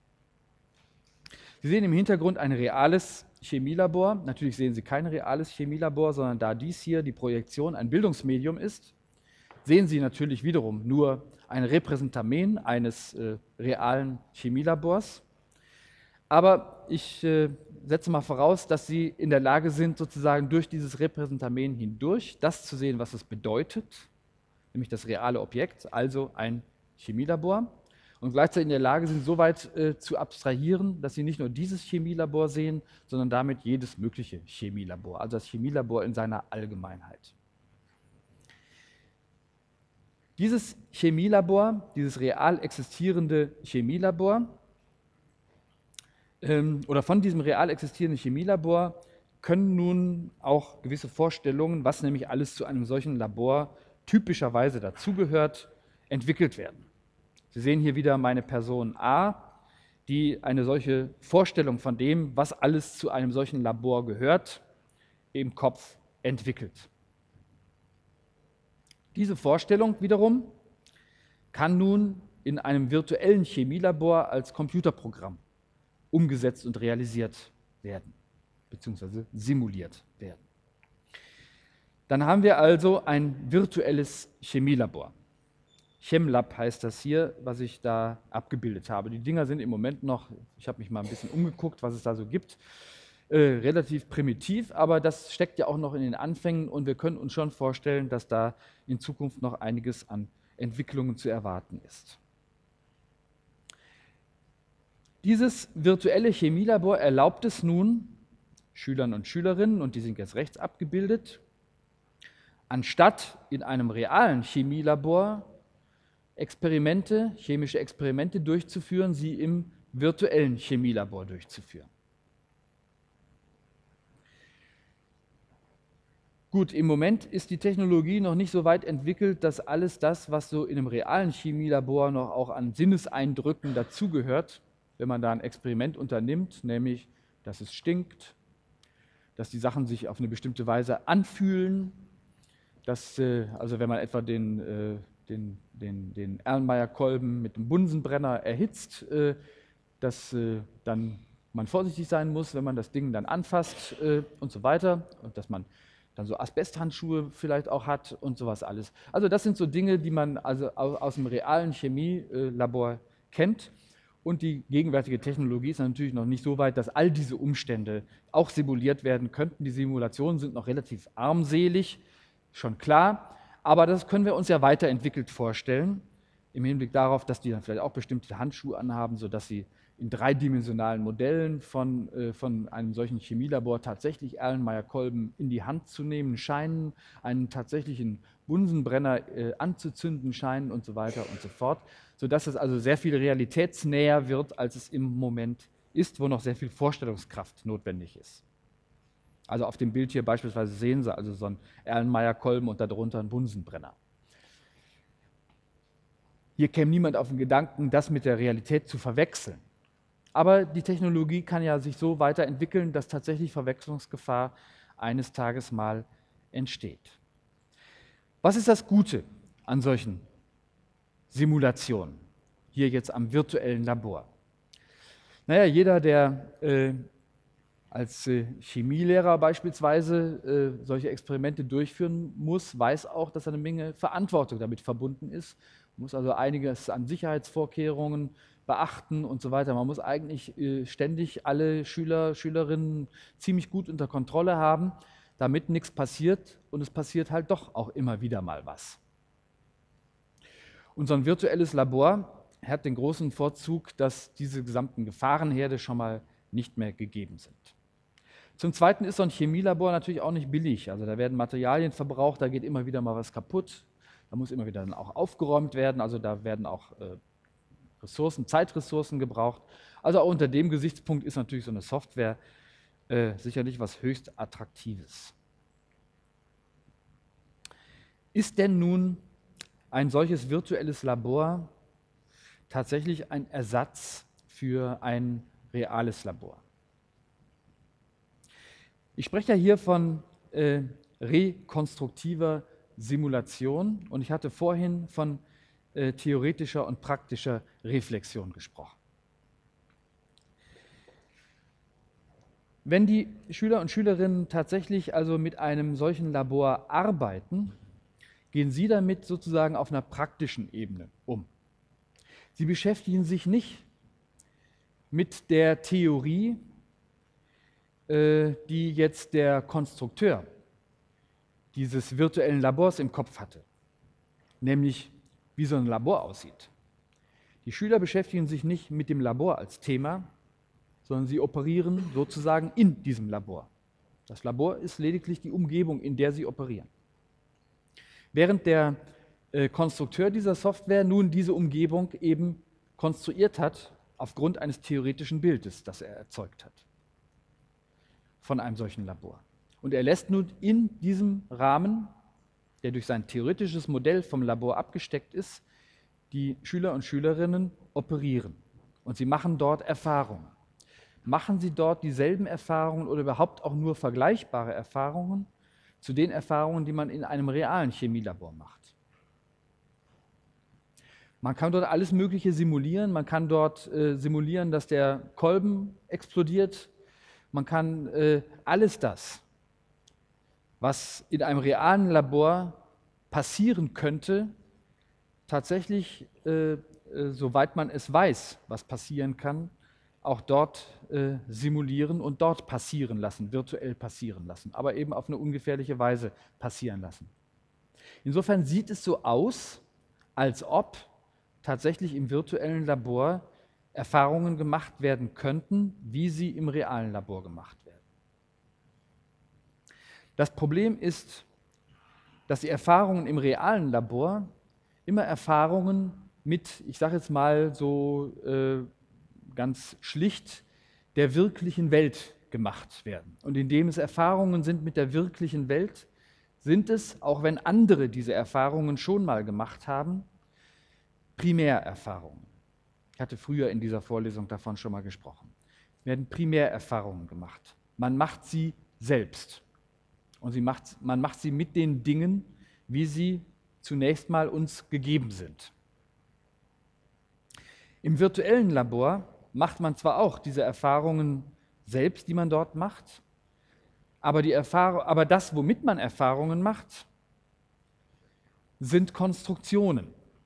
Sie sehen im Hintergrund ein reales Chemielabor. Natürlich sehen Sie kein reales Chemielabor, sondern da dies hier die Projektion ein Bildungsmedium ist, sehen Sie natürlich wiederum nur ein Repräsentamen eines äh, realen Chemielabors. Aber ich äh, setze mal voraus, dass Sie in der Lage sind, sozusagen durch dieses Repräsentamen hindurch das zu sehen, was es bedeutet, nämlich das reale Objekt, also ein Chemielabor, und gleichzeitig in der Lage sind, so weit äh, zu abstrahieren, dass Sie nicht nur dieses Chemielabor sehen, sondern damit jedes mögliche Chemielabor, also das Chemielabor in seiner Allgemeinheit. Dieses Chemielabor, dieses real existierende Chemielabor, ähm, oder von diesem real existierenden Chemielabor können nun auch gewisse Vorstellungen, was nämlich alles zu einem solchen Labor typischerweise dazugehört, entwickelt werden. Sie sehen hier wieder meine Person A, die eine solche Vorstellung von dem, was alles zu einem solchen Labor gehört, im Kopf entwickelt. Diese Vorstellung wiederum kann nun in einem virtuellen Chemielabor als Computerprogramm umgesetzt und realisiert werden, beziehungsweise simuliert werden. Dann haben wir also ein virtuelles Chemielabor. ChemLab heißt das hier, was ich da abgebildet habe. Die Dinger sind im Moment noch, ich habe mich mal ein bisschen umgeguckt, was es da so gibt, äh, relativ primitiv, aber das steckt ja auch noch in den Anfängen, und wir können uns schon vorstellen, dass da in Zukunft noch einiges an Entwicklungen zu erwarten ist. Dieses virtuelle Chemielabor erlaubt es nun Schülern und Schülerinnen, und die sind jetzt rechts abgebildet, anstatt in einem realen Chemielabor Experimente, chemische Experimente durchzuführen, sie im virtuellen Chemielabor durchzuführen. Gut, im Moment ist die Technologie noch nicht so weit entwickelt, dass alles das, was so in einem realen Chemielabor noch auch an Sinneseindrücken dazugehört, wenn man da ein Experiment unternimmt, nämlich, dass es stinkt, dass die Sachen sich auf eine bestimmte Weise anfühlen, dass, äh, also wenn man etwa den, äh, den, den, den Erlenmeyer-Kolben mit dem Bunsenbrenner erhitzt, äh, dass äh, dann man vorsichtig sein muss, wenn man das Ding dann anfasst äh, und so weiter, und dass man dann so Asbesthandschuhe vielleicht auch hat und sowas alles. Also das sind so Dinge, die man also aus dem realen Chemielabor kennt, und die gegenwärtige Technologie ist natürlich noch nicht so weit, dass all diese Umstände auch simuliert werden könnten. Die Simulationen sind noch relativ armselig, schon klar, aber das können wir uns ja weiterentwickelt vorstellen, im Hinblick darauf, dass die dann vielleicht auch bestimmte Handschuhe anhaben, sodass sie in dreidimensionalen Modellen von, äh, von einem solchen Chemielabor tatsächlich Erlenmeyer-Kolben in die Hand zu nehmen scheinen, einen tatsächlichen Bunsenbrenner äh, anzuzünden scheinen und so weiter und so fort, sodass es also sehr viel realitätsnäher wird, als es im Moment ist, wo noch sehr viel Vorstellungskraft notwendig ist. Also auf dem Bild hier beispielsweise sehen Sie also so einen Erlenmeyer-Kolben und darunter einen Bunsenbrenner. Hier käme niemand auf den Gedanken, das mit der Realität zu verwechseln. Aber die Technologie kann ja sich so weiterentwickeln, dass tatsächlich Verwechslungsgefahr eines Tages mal entsteht. Was ist das Gute an solchen Simulationen? Hier jetzt am virtuellen Labor. Naja, jeder, der äh, als äh, Chemielehrer beispielsweise äh, solche Experimente durchführen muss, weiß auch, dass eine Menge Verantwortung damit verbunden ist. Man muss also einiges an Sicherheitsvorkehrungen beachten und so weiter. Man muss eigentlich äh, ständig alle Schüler, Schülerinnen ziemlich gut unter Kontrolle haben, damit nichts passiert, und es passiert halt doch auch immer wieder mal was. Und so ein virtuelles Labor hat den großen Vorzug, dass diese gesamten Gefahrenherde schon mal nicht mehr gegeben sind. Zum Zweiten ist so ein Chemielabor natürlich auch nicht billig. Also da werden Materialien verbraucht, da geht immer wieder mal was kaputt, da muss immer wieder dann auch aufgeräumt werden, also da werden auch äh, Ressourcen, Zeitressourcen gebraucht. Also auch unter dem Gesichtspunkt ist natürlich so eine Software äh, sicherlich was höchst Attraktives. Ist denn nun ein solches virtuelles Labor tatsächlich ein Ersatz für ein reales Labor? Ich spreche ja hier von äh, rekonstruktiver Simulation, und ich hatte vorhin von äh, theoretischer und praktischer Reflexion gesprochen. Wenn die Schüler und Schülerinnen tatsächlich also mit einem solchen Labor arbeiten, gehen sie damit sozusagen auf einer praktischen Ebene um. Sie beschäftigen sich nicht mit der Theorie, die jetzt der Konstrukteur dieses virtuellen Labors im Kopf hatte, nämlich wie so ein Labor aussieht. Die Schüler beschäftigen sich nicht mit dem Labor als Thema, sondern sie operieren sozusagen in diesem Labor. Das Labor ist lediglich die Umgebung, in der sie operieren. Während der äh, Konstrukteur dieser Software nun diese Umgebung eben konstruiert hat aufgrund eines theoretischen Bildes, das er erzeugt hat von einem solchen Labor. Und er lässt nun in diesem Rahmen, der durch sein theoretisches Modell vom Labor abgesteckt ist, die Schüler und Schülerinnen operieren. Und sie machen dort Erfahrungen. Machen sie dort dieselben Erfahrungen oder überhaupt auch nur vergleichbare Erfahrungen zu den Erfahrungen, die man in einem realen Chemielabor macht? Man kann dort alles Mögliche simulieren. Man kann dort äh, simulieren, dass der Kolben explodiert. Man kann äh, alles das, was in einem realen Labor passieren könnte, tatsächlich, äh, äh, soweit man es weiß, was passieren kann, auch dort äh, simulieren und dort passieren lassen, virtuell passieren lassen, aber eben auf eine ungefährliche Weise passieren lassen. Insofern sieht es so aus, als ob tatsächlich im virtuellen Labor Erfahrungen gemacht werden könnten, wie sie im realen Labor gemacht werden. Das Problem ist, dass die Erfahrungen im realen Labor immer Erfahrungen mit, ich sage jetzt mal so äh, ganz schlicht, der wirklichen Welt gemacht werden. Und indem es Erfahrungen sind mit der wirklichen Welt, sind es, auch wenn andere diese Erfahrungen schon mal gemacht haben, Primärerfahrungen. Ich hatte früher in dieser Vorlesung davon schon mal gesprochen. Es werden Primärerfahrungen gemacht. Man macht sie selbst. Und sie macht, man macht sie mit den Dingen, wie sie zunächst mal uns gegeben sind. Im virtuellen Labor macht man zwar auch diese Erfahrungen selbst, die man dort macht, aber, die Erfahrung, aber das, womit man Erfahrungen macht, sind Konstruktionen.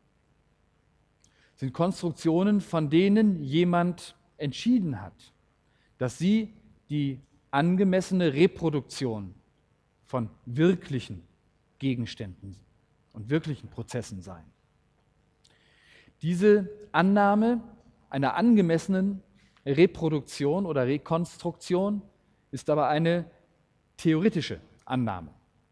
Sind Konstruktionen, von denen jemand entschieden hat, dass sie die angemessene Reproduktion von wirklichen Gegenständen und wirklichen Prozessen seien. Diese Annahme einer angemessenen Reproduktion oder Rekonstruktion ist aber eine theoretische Annahme.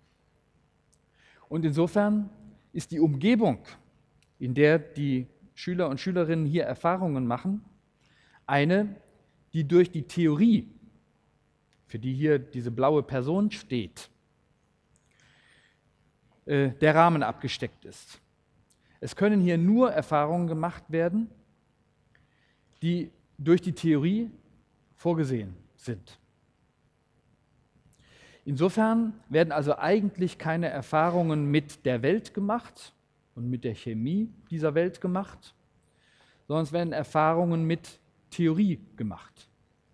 Und insofern ist die Umgebung, in der die Schüler und Schülerinnen hier Erfahrungen machen, eine, die durch die Theorie, für die hier diese blaue Person steht, äh, der Rahmen abgesteckt ist. Es können hier nur Erfahrungen gemacht werden, die durch die Theorie vorgesehen sind. Insofern werden also eigentlich keine Erfahrungen mit der Welt gemacht und mit der Chemie dieser Welt gemacht, sondern es werden Erfahrungen mit Theorie gemacht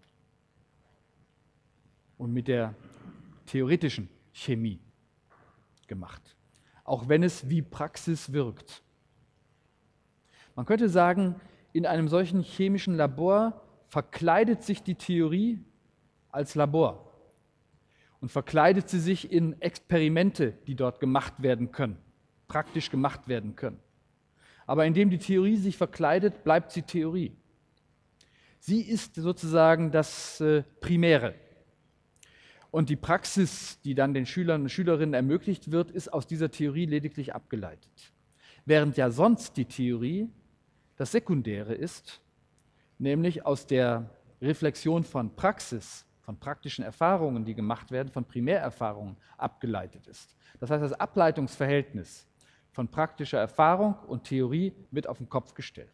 und mit der theoretischen Chemie gemacht, auch wenn es wie Praxis wirkt. Man könnte sagen, in einem solchen chemischen Labor verkleidet sich die Theorie als Labor und verkleidet sie sich in Experimente, die dort gemacht werden können, praktisch gemacht werden können. Aber indem die Theorie sich verkleidet, bleibt sie Theorie. Sie ist sozusagen das äh, Primäre. Und die Praxis, die dann den Schülern und Schülerinnen ermöglicht wird, ist aus dieser Theorie lediglich abgeleitet. Während ja sonst die Theorie das Sekundäre ist, nämlich aus der Reflexion von Praxis, von praktischen Erfahrungen, die gemacht werden, von Primärerfahrungen abgeleitet ist. Das heißt, das Ableitungsverhältnis von praktischer Erfahrung und Theorie wird auf den Kopf gestellt.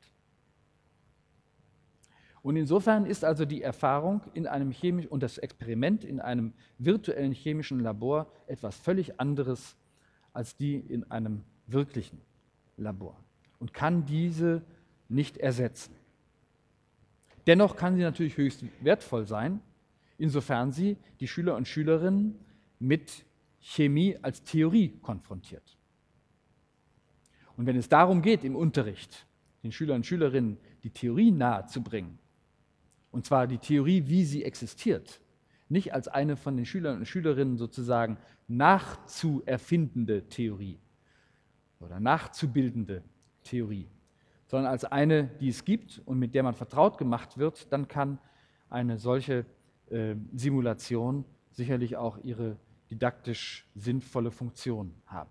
Und insofern ist also die Erfahrung in einem chemischen und das Experiment in einem virtuellen chemischen Labor etwas völlig anderes als die in einem wirklichen Labor und kann diese nicht ersetzen. Dennoch kann sie natürlich höchst wertvoll sein, insofern sie die Schüler und Schülerinnen mit Chemie als Theorie konfrontiert. Und wenn es darum geht, im Unterricht den Schülern und Schülerinnen die Theorie nahezubringen, und zwar die Theorie, wie sie existiert, nicht als eine von den Schülern und Schülerinnen sozusagen nachzuerfindende Theorie oder nachzubildende Theorie, sondern als eine, die es gibt und mit der man vertraut gemacht wird, dann kann eine solche äh, Simulation sicherlich auch ihre didaktisch sinnvolle Funktion haben.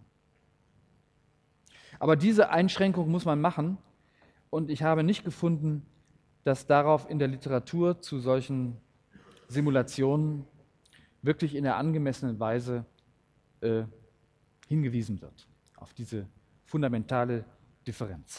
Aber diese Einschränkung muss man machen und ich habe nicht gefunden, dass darauf in der Literatur zu solchen Simulationen wirklich in der angemessenen Weise äh, hingewiesen wird, auf diese fundamentale Differenz.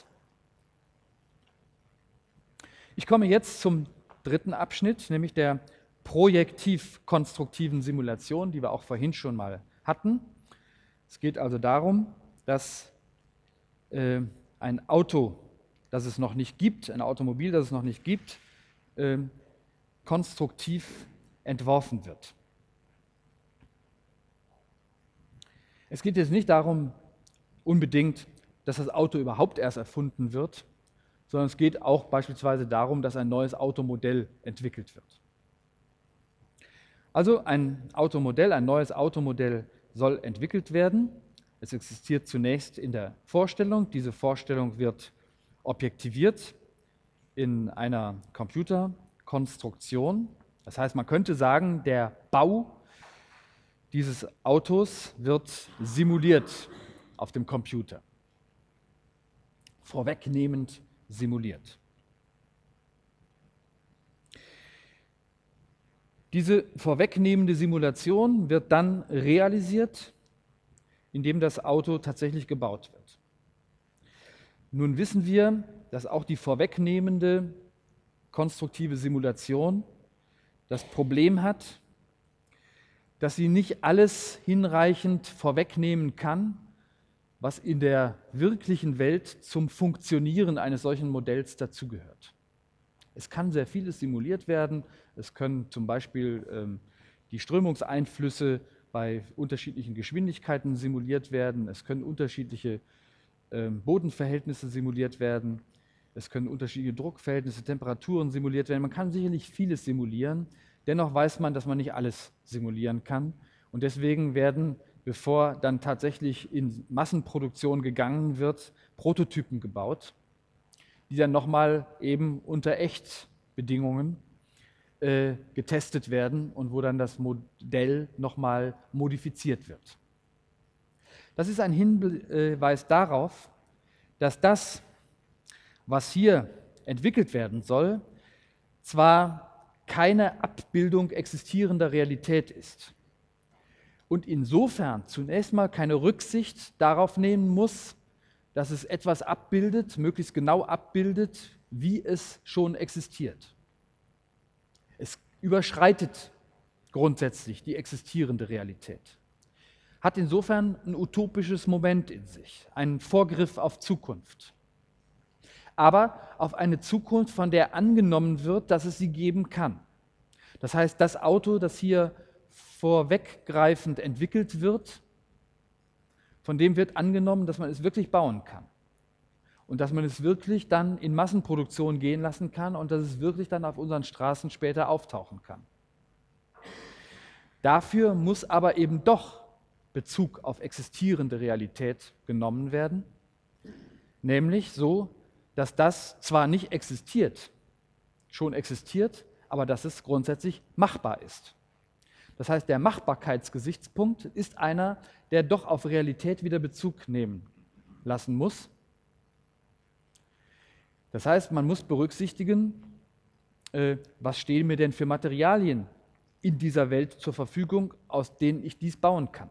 Ich komme jetzt zum dritten Abschnitt, nämlich der projektiv-konstruktiven Simulation, die wir auch vorhin schon mal hatten. Es geht also darum, dass äh, ein Auto, das es noch nicht gibt, ein Automobil, das es noch nicht gibt, äh, konstruktiv entworfen wird. Es geht jetzt nicht darum, unbedingt, dass das Auto überhaupt erst erfunden wird, sondern es geht auch beispielsweise darum, dass ein neues Automodell entwickelt wird. Also ein Automodell, ein neues Automodell soll entwickelt werden. Es existiert zunächst in der Vorstellung. Diese Vorstellung wird objektiviert in einer Computerkonstruktion. Das heißt, man könnte sagen, der Bau dieses Autos wird simuliert auf dem Computer. Vorwegnehmend simuliert. Diese vorwegnehmende Simulation wird dann realisiert, indem das Auto tatsächlich gebaut wird. Nun wissen wir, dass auch die vorwegnehmende konstruktive Simulation das Problem hat, dass sie nicht alles hinreichend vorwegnehmen kann, was in der wirklichen Welt zum Funktionieren eines solchen Modells dazugehört. Es kann sehr vieles simuliert werden. Es können zum Beispiel ähm, die Strömungseinflüsse bei unterschiedlichen Geschwindigkeiten simuliert werden. Es können unterschiedliche ähm, Bodenverhältnisse simuliert werden. Es können unterschiedliche Druckverhältnisse, Temperaturen simuliert werden. Man kann sicherlich vieles simulieren. Dennoch weiß man, dass man nicht alles simulieren kann. Und deswegen werden, bevor dann tatsächlich in Massenproduktion gegangen wird, Prototypen gebaut. die dann nochmal eben unter Echtbedingungen äh, getestet werden und wo dann das Modell nochmal modifiziert wird. Das ist ein Hinweis darauf, dass das, was hier entwickelt werden soll, zwar keine Abbildung existierender Realität ist und insofern zunächst mal keine Rücksicht darauf nehmen muss, dass es etwas abbildet, möglichst genau abbildet, wie es schon existiert. Es überschreitet grundsätzlich die existierende Realität, hat insofern ein utopisches Moment in sich, einen Vorgriff auf Zukunft. Aber auf eine Zukunft, von der angenommen wird, dass es sie geben kann. Das heißt, das Auto, das hier vorweggreifend entwickelt wird, von dem wird angenommen, dass man es wirklich bauen kann. Und dass man es wirklich dann in Massenproduktion gehen lassen kann und dass es wirklich dann auf unseren Straßen später auftauchen kann. Dafür muss aber eben doch Bezug auf existierende Realität genommen werden, nämlich so, dass das zwar nicht existiert, schon existiert, aber dass es grundsätzlich machbar ist. Das heißt, der Machbarkeitsgesichtspunkt ist einer, der doch auf Realität wieder Bezug nehmen lassen muss. Das heißt, man muss berücksichtigen, äh, was stehen mir denn für Materialien in dieser Welt zur Verfügung, aus denen ich dies bauen kann.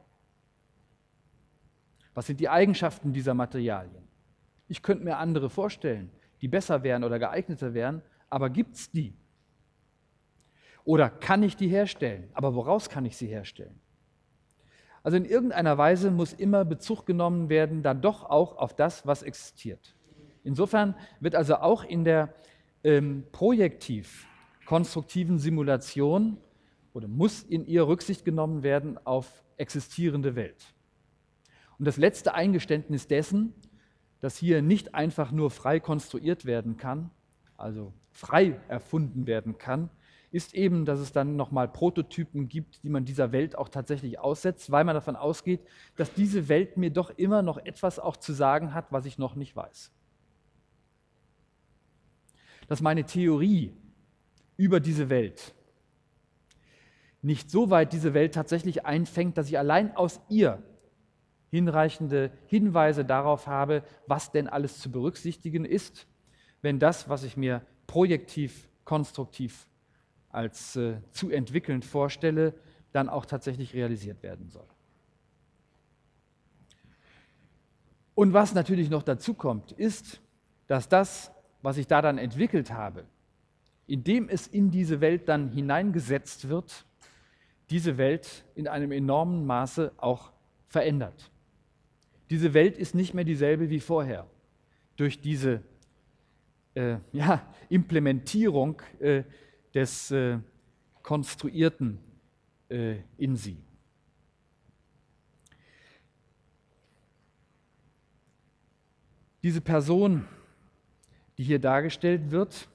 Was sind die Eigenschaften dieser Materialien? Ich könnte mir andere vorstellen, die besser wären oder geeigneter wären, aber gibt es die? Oder kann ich die herstellen? Aber woraus kann ich sie herstellen? Also in irgendeiner Weise muss immer Bezug genommen werden, dann doch auch auf das, was existiert. Insofern wird also auch in der ähm, projektiv-konstruktiven Simulation oder muss in ihr Rücksicht genommen werden auf existierende Welt. Und das letzte Eingeständnis dessen, dass hier nicht einfach nur frei konstruiert werden kann, also frei erfunden werden kann, ist eben, dass es dann nochmal Prototypen gibt, die man dieser Welt auch tatsächlich aussetzt, weil man davon ausgeht, dass diese Welt mir doch immer noch etwas auch zu sagen hat, was ich noch nicht weiß. Dass meine Theorie über diese Welt nicht so weit diese Welt tatsächlich einfängt, dass ich allein aus ihr hinreichende Hinweise darauf habe, was denn alles zu berücksichtigen ist, wenn das, was ich mir projektiv, konstruktiv als äh, zu entwickelnd vorstelle, dann auch tatsächlich realisiert werden soll. Und was natürlich noch dazu kommt, ist, dass das, was ich da dann entwickelt habe, indem es in diese Welt dann hineingesetzt wird, diese Welt in einem enormen Maße auch verändert. Diese Welt ist nicht mehr dieselbe wie vorher. Durch diese äh, ja, Implementierung äh, des äh, Konstruierten äh, in sie. Diese Person, die hier dargestellt wird,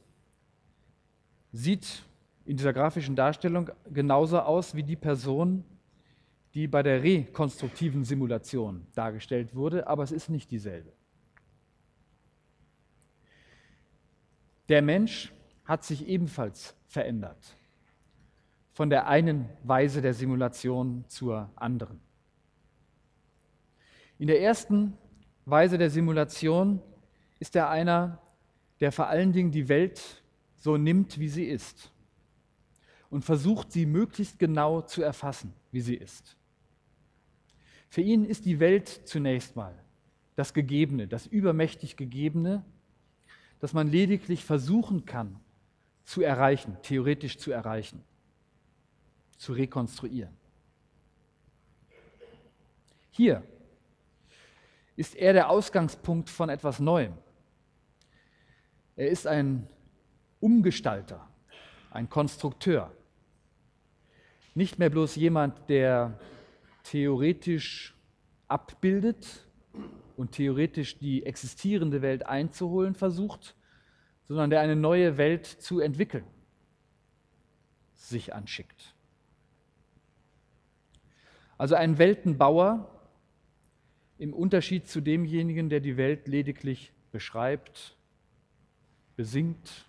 sieht in dieser grafischen Darstellung genauso aus wie die Person, die bei der rekonstruktiven Simulation dargestellt wurde, aber es ist nicht dieselbe. Der Mensch hat sich ebenfalls verändert, von der einen Weise der Simulation zur anderen. In der ersten Weise der Simulation ist er einer, der vor allen Dingen die Welt so nimmt, wie sie ist und versucht, sie möglichst genau zu erfassen, wie sie ist. Für ihn ist die Welt zunächst mal das Gegebene, das übermächtig Gegebene, das man lediglich versuchen kann zu erreichen, theoretisch zu erreichen, zu rekonstruieren. Hier ist er der Ausgangspunkt von etwas Neuem. Er ist ein Umgestalter, ein Konstrukteur. Nicht mehr bloß jemand, der theoretisch abbildet und theoretisch die existierende Welt einzuholen versucht, sondern der eine neue Welt zu entwickeln sich anschickt. Also ein Weltenbauer im Unterschied zu demjenigen, der die Welt lediglich beschreibt besingt,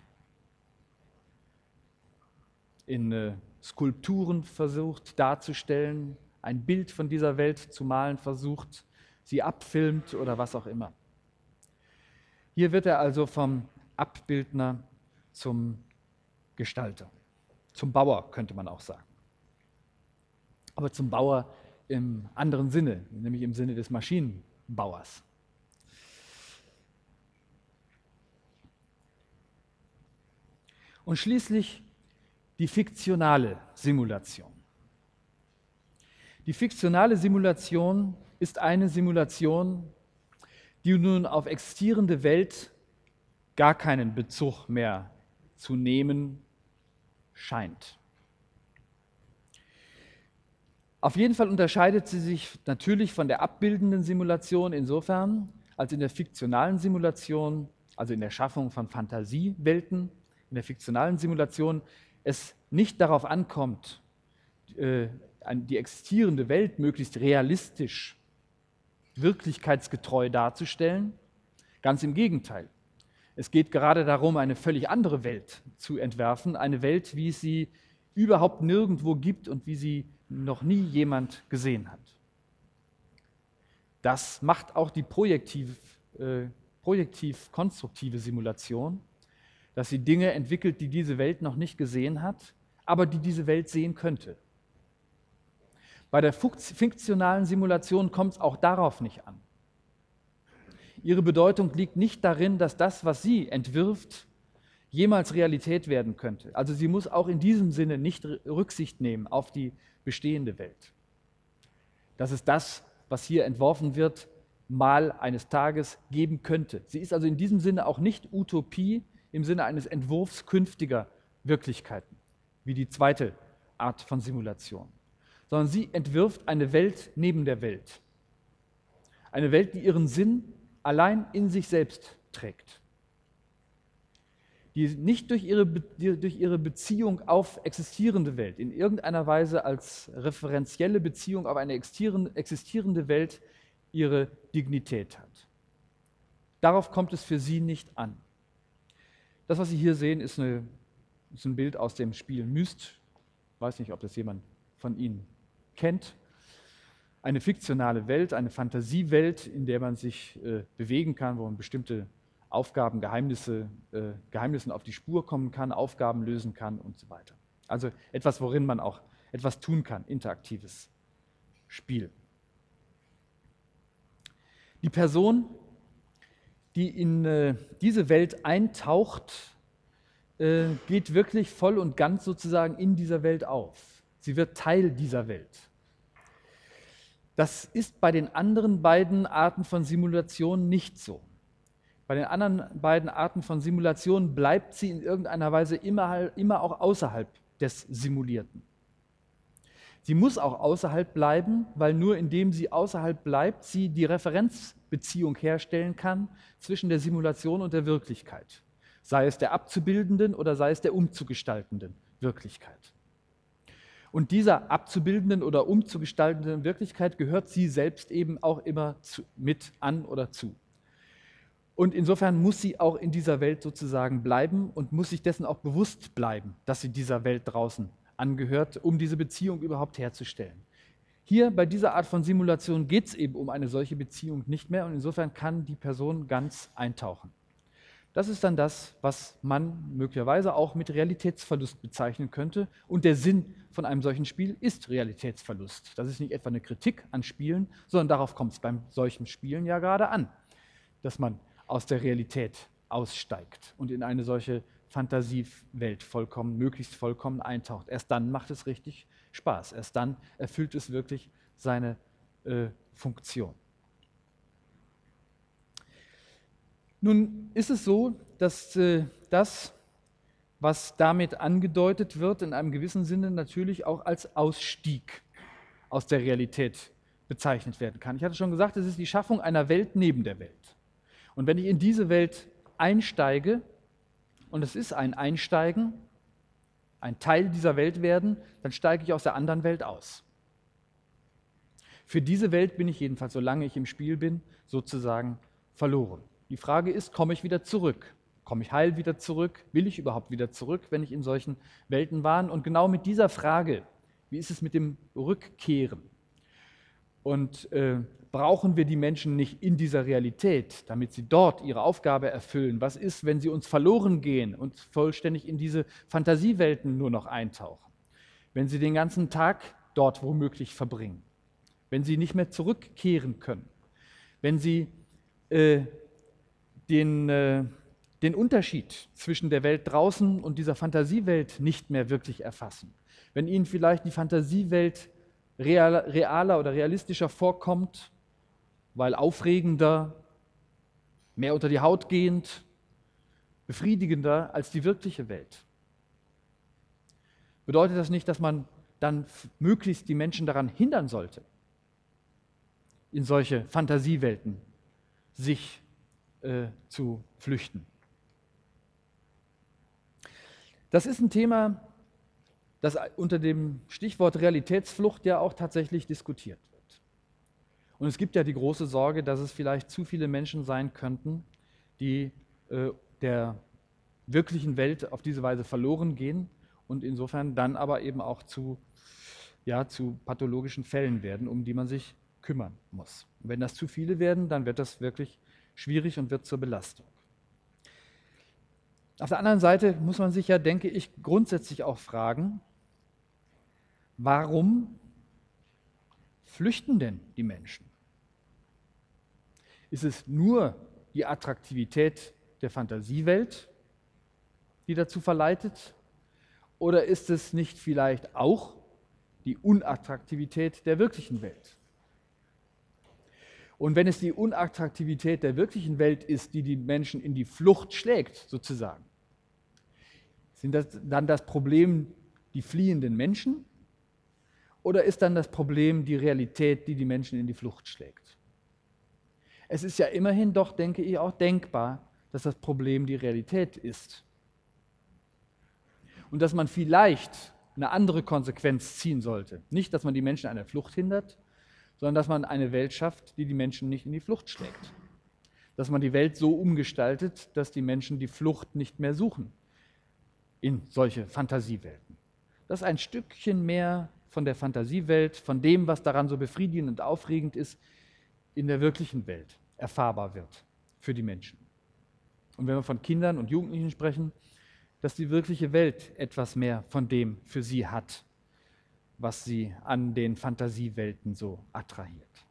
in äh, Skulpturen versucht darzustellen, ein Bild von dieser Welt zu malen versucht, sie abfilmt oder was auch immer. Hier wird er also vom Abbildner zum Gestalter, zum Bauer könnte man auch sagen. Aber zum Bauer im anderen Sinne, nämlich im Sinne des Maschinenbauers. Und schließlich die fiktionale Simulation. Die fiktionale Simulation ist eine Simulation, die nun auf existierende Welt gar keinen Bezug mehr zu nehmen scheint. Auf jeden Fall unterscheidet sie sich natürlich von der abbildenden Simulation insofern, als in der fiktionalen Simulation, also in der Schaffung von Fantasiewelten, in der fiktionalen Simulation es nicht darauf ankommt, die existierende Welt möglichst realistisch, wirklichkeitsgetreu darzustellen. Ganz im Gegenteil. Es geht gerade darum, eine völlig andere Welt zu entwerfen, eine Welt, wie es sie überhaupt nirgendwo gibt und wie sie noch nie jemand gesehen hat. Das macht auch die projektiv, äh, projektiv-konstruktive Simulation, dass sie Dinge entwickelt, die diese Welt noch nicht gesehen hat, aber die diese Welt sehen könnte. Bei der fiktionalen Simulation kommt es auch darauf nicht an. Ihre Bedeutung liegt nicht darin, dass das, was sie entwirft, jemals Realität werden könnte. Also sie muss auch in diesem Sinne nicht Rücksicht nehmen auf die bestehende Welt. Das ist das, was hier entworfen wird, mal eines Tages geben könnte. Sie ist also in diesem Sinne auch nicht Utopie im Sinne eines Entwurfs künftiger Wirklichkeiten, wie die zweite Art von Simulation, sondern sie entwirft eine Welt neben der Welt. Eine Welt, die ihren Sinn allein in sich selbst trägt. Die nicht durch ihre, durch ihre Beziehung auf existierende Welt, in irgendeiner Weise als referenzielle Beziehung auf eine existierende Welt ihre Dignität hat. Darauf kommt es für sie nicht an. Das, was Sie hier sehen, ist, eine, ist ein Bild aus dem Spiel Myst. Ich weiß nicht, ob das jemand von Ihnen kennt. Eine fiktionale Welt, eine Fantasiewelt, in der man sich äh, bewegen kann, wo man bestimmte Aufgaben, Geheimnisse, äh, Geheimnissen auf die Spur kommen kann, Aufgaben lösen kann und so weiter. Also etwas, worin man auch etwas tun kann, interaktives Spiel. Die Person, die in äh, diese Welt eintaucht, äh, geht wirklich voll und ganz sozusagen in dieser Welt auf. Sie wird Teil dieser Welt. Das ist bei den anderen beiden Arten von Simulation nicht so. Bei den anderen beiden Arten von Simulation bleibt sie in irgendeiner Weise immer, immer auch außerhalb des Simulierten. Sie muss auch außerhalb bleiben, weil nur indem sie außerhalb bleibt, sie die Referenzbeziehung herstellen kann zwischen der Simulation und der Wirklichkeit. Sei es der abzubildenden oder sei es der umzugestaltenden Wirklichkeit. Und dieser abzubildenden oder umzugestaltenden Wirklichkeit gehört sie selbst eben auch immer zu, mit an oder zu. Und insofern muss sie auch in dieser Welt sozusagen bleiben und muss sich dessen auch bewusst bleiben, dass sie dieser Welt draußen angehört, um diese Beziehung überhaupt herzustellen. Hier bei dieser Art von Simulation geht es eben um eine solche Beziehung nicht mehr und insofern kann die Person ganz eintauchen. Das ist dann das, was man möglicherweise auch mit Realitätsverlust bezeichnen könnte. Und der Sinn von einem solchen Spiel ist Realitätsverlust. Das ist nicht etwa eine Kritik an Spielen, sondern darauf kommt es beim solchen Spielen ja gerade an, dass man aus der Realität aussteigt und in eine solche Fantasiewelt vollkommen, möglichst vollkommen eintaucht. Erst dann macht es richtig Spaß. Erst dann erfüllt es wirklich seine äh, Funktion. Nun ist es so, dass äh, das, was damit angedeutet wird, in einem gewissen Sinne natürlich auch als Ausstieg aus der Realität bezeichnet werden kann. Ich hatte schon gesagt, es ist die Schaffung einer Welt neben der Welt. Und wenn ich in diese Welt einsteige, und es ist ein Einsteigen, ein Teil dieser Welt werden, dann steige ich aus der anderen Welt aus. Für diese Welt bin ich jedenfalls, solange ich im Spiel bin, sozusagen verloren. Die Frage ist, komme ich wieder zurück? Komme ich heil wieder zurück? Will ich überhaupt wieder zurück, wenn ich in solchen Welten war? Und genau mit dieser Frage, wie ist es mit dem Rückkehren? Und äh, brauchen wir die Menschen nicht in dieser Realität, damit sie dort ihre Aufgabe erfüllen? Was ist, wenn sie uns verloren gehen und vollständig in diese Fantasiewelten nur noch eintauchen? Wenn sie den ganzen Tag dort womöglich verbringen? Wenn sie nicht mehr zurückkehren können? Wenn sie äh, den, äh, den Unterschied zwischen der Welt draußen und dieser Fantasiewelt nicht mehr wirklich erfassen? Wenn ihnen vielleicht die Fantasiewelt real, realer oder realistischer vorkommt, weil aufregender, mehr unter die Haut gehend, befriedigender als die wirkliche Welt. Bedeutet das nicht, dass man dann möglichst die Menschen daran hindern sollte, in solche Fantasiewelten sich äh, zu flüchten? Das ist ein Thema, das unter dem Stichwort Realitätsflucht ja auch tatsächlich diskutiert wird. Und es gibt ja die große Sorge, dass es vielleicht zu viele Menschen sein könnten, die äh, der wirklichen Welt auf diese Weise verloren gehen und insofern dann aber eben auch zu, ja, zu pathologischen Fällen werden, um die man sich kümmern muss. Und wenn das zu viele werden, dann wird das wirklich schwierig und wird zur Belastung. Auf der anderen Seite muss man sich ja, denke ich, grundsätzlich auch fragen, warum flüchten denn die Menschen? Ist es nur die Attraktivität der Fantasiewelt, die dazu verleitet? Oder ist es nicht vielleicht auch die Unattraktivität der wirklichen Welt? Und wenn es die Unattraktivität der wirklichen Welt ist, die die Menschen in die Flucht schlägt, sozusagen, sind das dann das Problem die fliehenden Menschen? Oder ist dann das Problem die Realität, die die Menschen in die Flucht schlägt? Es ist ja immerhin doch, denke ich, auch denkbar, dass das Problem die Realität ist. Und dass man vielleicht eine andere Konsequenz ziehen sollte. Nicht, dass man die Menschen an der Flucht hindert, sondern dass man eine Welt schafft, die die Menschen nicht in die Flucht schlägt. Dass man die Welt so umgestaltet, dass die Menschen die Flucht nicht mehr suchen in solche Fantasiewelten. Dass ein Stückchen mehr von der Fantasiewelt, von dem, was daran so befriedigend und aufregend ist, in der wirklichen Welt erfahrbar wird für die Menschen. Und wenn wir von Kindern und Jugendlichen sprechen, dass die wirkliche Welt etwas mehr von dem für sie hat, was sie an den Fantasiewelten so attrahiert.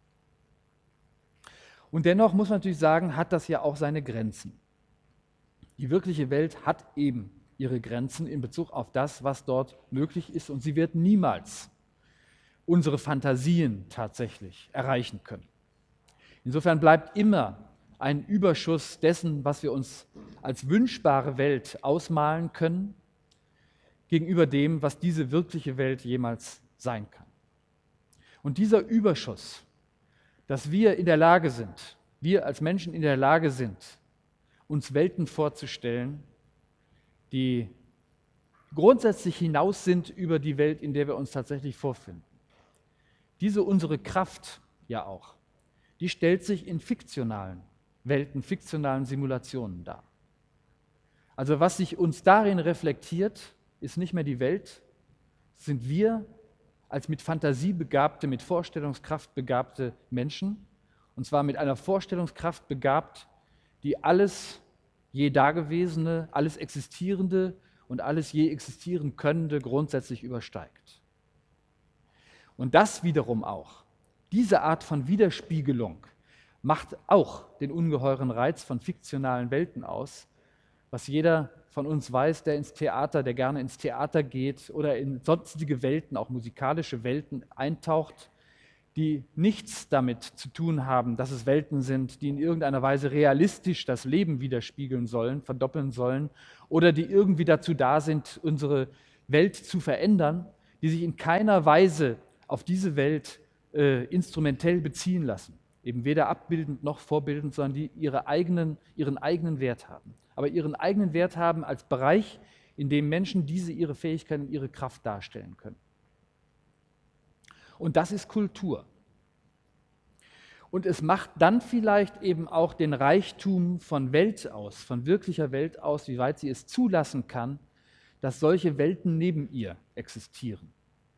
Und dennoch muss man natürlich sagen, hat das ja auch seine Grenzen. Die wirkliche Welt hat eben ihre Grenzen in Bezug auf das, was dort möglich ist, und sie wird niemals unsere Fantasien tatsächlich erreichen können. Insofern bleibt immer ein Überschuss dessen, was wir uns als wünschbare Welt ausmalen können, gegenüber dem, was diese wirkliche Welt jemals sein kann. Und dieser Überschuss, dass wir in der Lage sind, wir als Menschen in der Lage sind, uns Welten vorzustellen, die grundsätzlich hinaus sind über die Welt, in der wir uns tatsächlich vorfinden. Diese unsere Kraft ja auch, die stellt sich in fiktionalen Welten, fiktionalen Simulationen dar. Also was sich uns darin reflektiert, ist nicht mehr die Welt, sind wir als mit Fantasie begabte, mit Vorstellungskraft begabte Menschen, und zwar mit einer Vorstellungskraft begabt, die alles je Dagewesene, alles Existierende und alles je existieren Könnende grundsätzlich übersteigt. Und das wiederum auch, diese Art von Widerspiegelung macht auch den ungeheuren Reiz von fiktionalen Welten aus, was jeder von uns weiß, der ins Theater, der gerne ins Theater geht oder in sonstige Welten, auch musikalische Welten eintaucht, die nichts damit zu tun haben, dass es Welten sind, die in irgendeiner Weise realistisch das Leben widerspiegeln sollen, verdoppeln sollen oder die irgendwie dazu da sind, unsere Welt zu verändern, die sich in keiner Weise auf diese Welt äh, instrumentell beziehen lassen. Eben weder abbildend noch vorbildend, sondern die ihre eigenen, ihren eigenen Wert haben. Aber ihren eigenen Wert haben als Bereich, in dem Menschen diese ihre Fähigkeiten und ihre Kraft darstellen können. Und das ist Kultur. Und es macht dann vielleicht eben auch den Reichtum von Welt aus, von wirklicher Welt aus, wie weit sie es zulassen kann, dass solche Welten neben ihr existieren.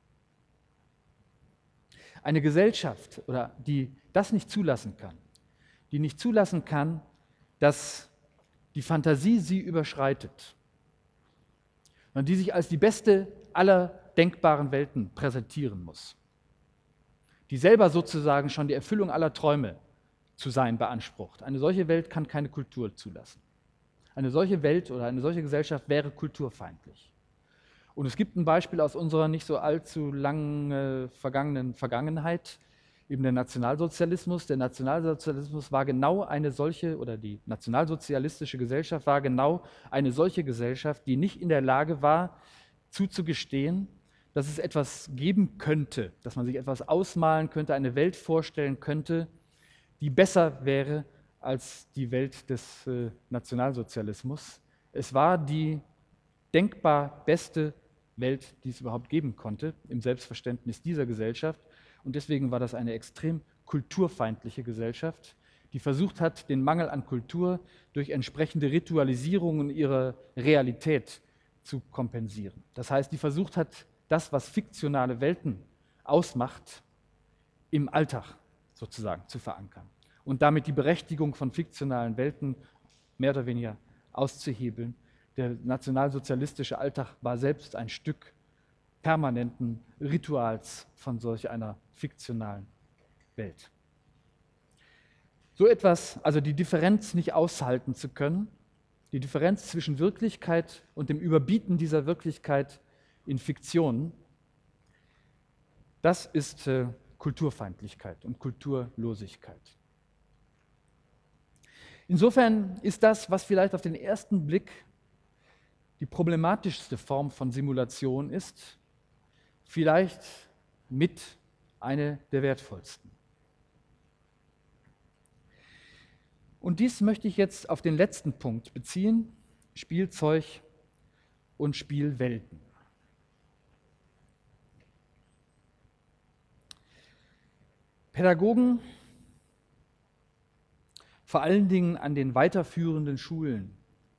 Eine Gesellschaft, oder die das nicht zulassen kann, die nicht zulassen kann, dass die Fantasie sie überschreitet, sondern die sich als die beste aller denkbaren Welten präsentieren muss, die selber sozusagen schon die Erfüllung aller Träume zu sein beansprucht. Eine solche Welt kann keine Kultur zulassen. Eine solche Welt oder eine solche Gesellschaft wäre kulturfeindlich. Und es gibt ein Beispiel aus unserer nicht so allzu lang äh, vergangenen Vergangenheit, eben der Nationalsozialismus. Der Nationalsozialismus war genau eine solche, oder die nationalsozialistische Gesellschaft war genau eine solche Gesellschaft, die nicht in der Lage war, zuzugestehen, dass es etwas geben könnte, dass man sich etwas ausmalen könnte, eine Welt vorstellen könnte, die besser wäre als die Welt des äh, Nationalsozialismus. Es war die denkbar beste Welt, die es überhaupt geben konnte, im Selbstverständnis dieser Gesellschaft. Und deswegen war das eine extrem kulturfeindliche Gesellschaft, die versucht hat, den Mangel an Kultur durch entsprechende Ritualisierungen ihrer Realität zu kompensieren. Das heißt, die versucht hat, das, was fiktionale Welten ausmacht, im Alltag sozusagen zu verankern und damit die Berechtigung von fiktionalen Welten mehr oder weniger auszuhebeln. Der nationalsozialistische Alltag war selbst ein Stück permanenten Rituals von solch einer fiktionalen Welt. So etwas, also die Differenz nicht aushalten zu können, die Differenz zwischen Wirklichkeit und dem Überbieten dieser Wirklichkeit in Fiktionen, das ist äh, Kulturfeindlichkeit und Kulturlosigkeit. Insofern ist das, was vielleicht auf den ersten Blick die problematischste Form von Simulation ist, vielleicht mit eine der wertvollsten. Und dies möchte ich jetzt auf den letzten Punkt beziehen: Spielzeug und Spielwelten. Pädagogen, vor allen Dingen an den weiterführenden Schulen,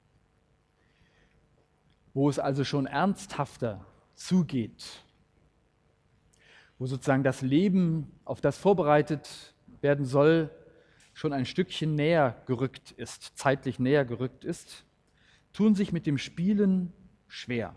wo es also schon ernsthafter zugeht, wo sozusagen das Leben, auf das vorbereitet werden soll, schon ein Stückchen näher gerückt ist, zeitlich näher gerückt ist, tun sich mit dem Spielen schwer.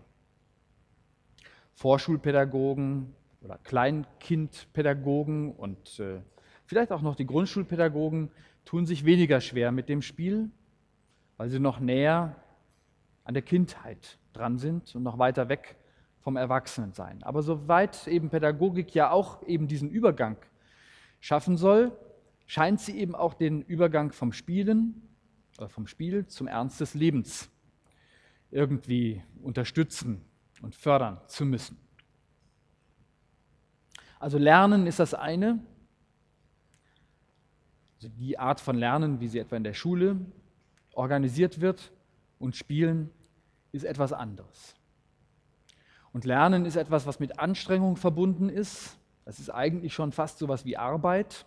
Vorschulpädagogen oder Kleinkindpädagogen und äh, vielleicht auch noch die Grundschulpädagogen tun sich weniger schwer mit dem Spiel, weil sie noch näher an der Kindheit dran sind und noch weiter weg vom Erwachsenensein. Aber soweit eben Pädagogik ja auch eben diesen Übergang schaffen soll, scheint sie eben auch den Übergang vom Spielen oder vom Spiel zum Ernst des Lebens irgendwie unterstützen und fördern zu müssen. Also Lernen ist das eine, also die Art von Lernen, wie sie etwa in der Schule organisiert wird, und Spielen ist etwas anderes. Und Lernen ist etwas, was mit Anstrengung verbunden ist. Das ist eigentlich schon fast so etwas wie Arbeit.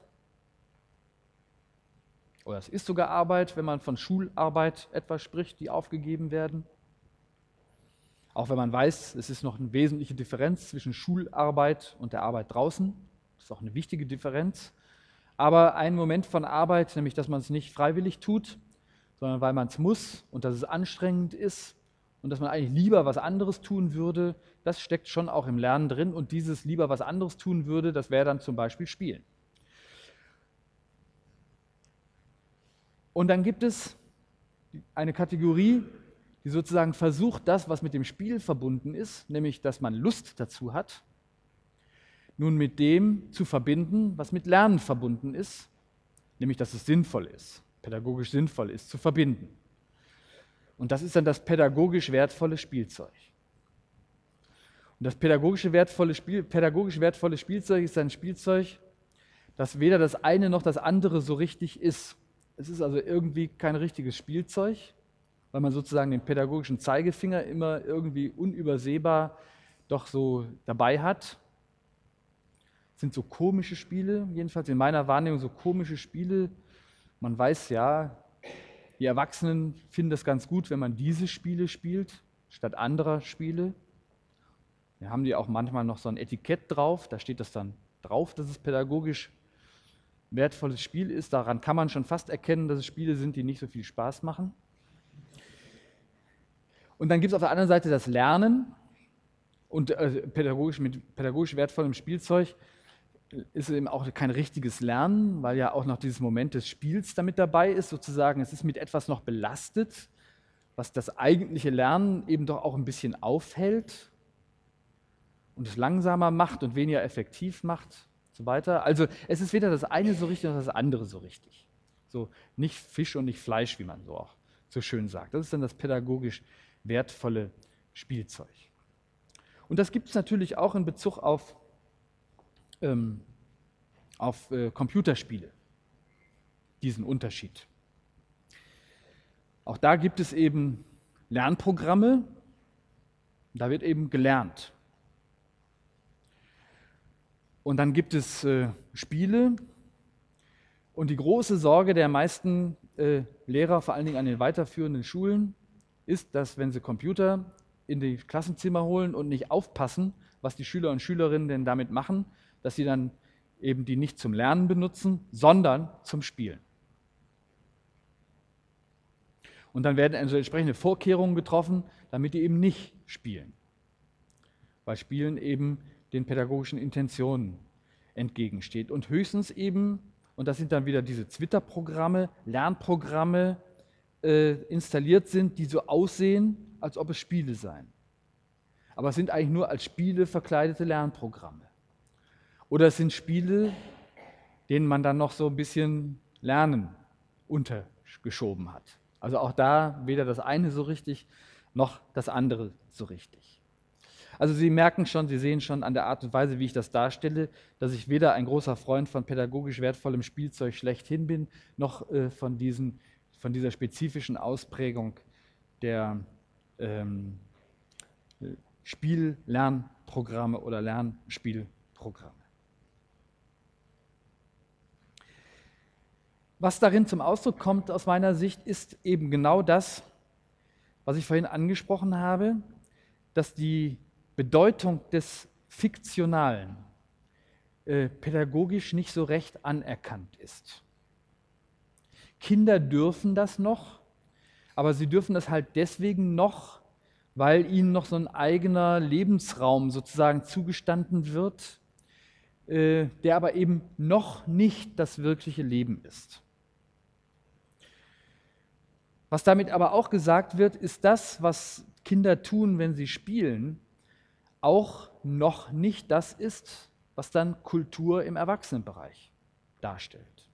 Oder es ist sogar Arbeit, wenn man von Schularbeit etwas spricht, die aufgegeben werden. Auch wenn man weiß, es ist noch eine wesentliche Differenz zwischen Schularbeit und der Arbeit draußen. Das ist auch eine wichtige Differenz. Aber ein Moment von Arbeit, nämlich dass man es nicht freiwillig tut, sondern weil man es muss und dass es anstrengend ist und dass man eigentlich lieber was anderes tun würde, das steckt schon auch im Lernen drin. Und dieses lieber was anderes tun würde, das wäre dann zum Beispiel Spielen. Und dann gibt es eine Kategorie, die sozusagen versucht, das, was mit dem Spiel verbunden ist, nämlich dass man Lust dazu hat, nun mit dem zu verbinden, was mit Lernen verbunden ist, nämlich dass es sinnvoll ist, pädagogisch sinnvoll ist, zu verbinden. Und das ist dann das pädagogisch wertvolle Spielzeug. Und das pädagogisch wertvolle, Spiel, pädagogisch wertvolle Spielzeug ist ein Spielzeug, das weder das eine noch das andere so richtig ist. Es ist also irgendwie kein richtiges Spielzeug, weil man sozusagen den pädagogischen Zeigefinger immer irgendwie unübersehbar doch so dabei hat. sind so komische Spiele, jedenfalls in meiner Wahrnehmung so komische Spiele. Man weiß ja, die Erwachsenen finden das ganz gut, wenn man diese Spiele spielt, statt anderer Spiele. Da haben die auch manchmal noch so ein Etikett drauf, da steht das dann drauf, dass es pädagogisch wertvolles Spiel ist. Daran kann man schon fast erkennen, dass es Spiele sind, die nicht so viel Spaß machen. Und dann gibt es auf der anderen Seite das Lernen und äh, pädagogisch, mit pädagogisch wertvollem Spielzeug ist eben auch kein richtiges Lernen, weil ja auch noch dieses Moment des Spiels damit dabei ist, sozusagen, es ist mit etwas noch belastet, was das eigentliche Lernen eben doch auch ein bisschen aufhält und es langsamer macht und weniger effektiv macht und so weiter. Also es ist weder das eine so richtig noch das andere so richtig. So nicht Fisch und nicht Fleisch, wie man so auch so schön sagt. Das ist dann das pädagogisch wertvolle Spielzeug. Und das gibt es natürlich auch in Bezug auf, ähm, auf äh, Computerspiele, diesen Unterschied. Auch da gibt es eben Lernprogramme, da wird eben gelernt. Und dann gibt es äh, Spiele und die große Sorge der meisten äh, Lehrer, vor allen Dingen an den weiterführenden Schulen, ist, dass wenn sie Computer in die Klassenzimmer holen und nicht aufpassen, was die Schüler und Schülerinnen denn damit machen, dass sie dann eben die nicht zum Lernen benutzen, sondern zum Spielen. Und dann werden also entsprechende Vorkehrungen getroffen, damit die eben nicht spielen. Weil Spielen eben den pädagogischen Intentionen entgegensteht. Und höchstens eben, und das sind dann wieder diese Twitter-Programme, Lernprogramme äh, installiert sind, die so aussehen, als ob es Spiele seien. Aber es sind eigentlich nur als Spiele verkleidete Lernprogramme. Oder es sind Spiele, denen man dann noch so ein bisschen Lernen untergeschoben hat. Also auch da weder das eine so richtig, noch das andere so richtig. Also Sie merken schon, Sie sehen schon an der Art und Weise, wie ich das darstelle, dass ich weder ein großer Freund von pädagogisch wertvollem Spielzeug schlechthin bin, noch äh, von, diesen, von dieser spezifischen Ausprägung der ähm, Spiel-Lernprogramme oder Lernspielprogramme. Was darin zum Ausdruck kommt aus meiner Sicht, ist eben genau das, was ich vorhin angesprochen habe, dass die Bedeutung des Fiktionalen äh, pädagogisch nicht so recht anerkannt ist. Kinder dürfen das noch, aber sie dürfen das halt deswegen noch, weil ihnen noch so ein eigener Lebensraum sozusagen zugestanden wird, äh, der aber eben noch nicht das wirkliche Leben ist. Was damit aber auch gesagt wird, ist das, was Kinder tun, wenn sie spielen, auch noch nicht das ist, was dann Kultur im Erwachsenenbereich darstellt.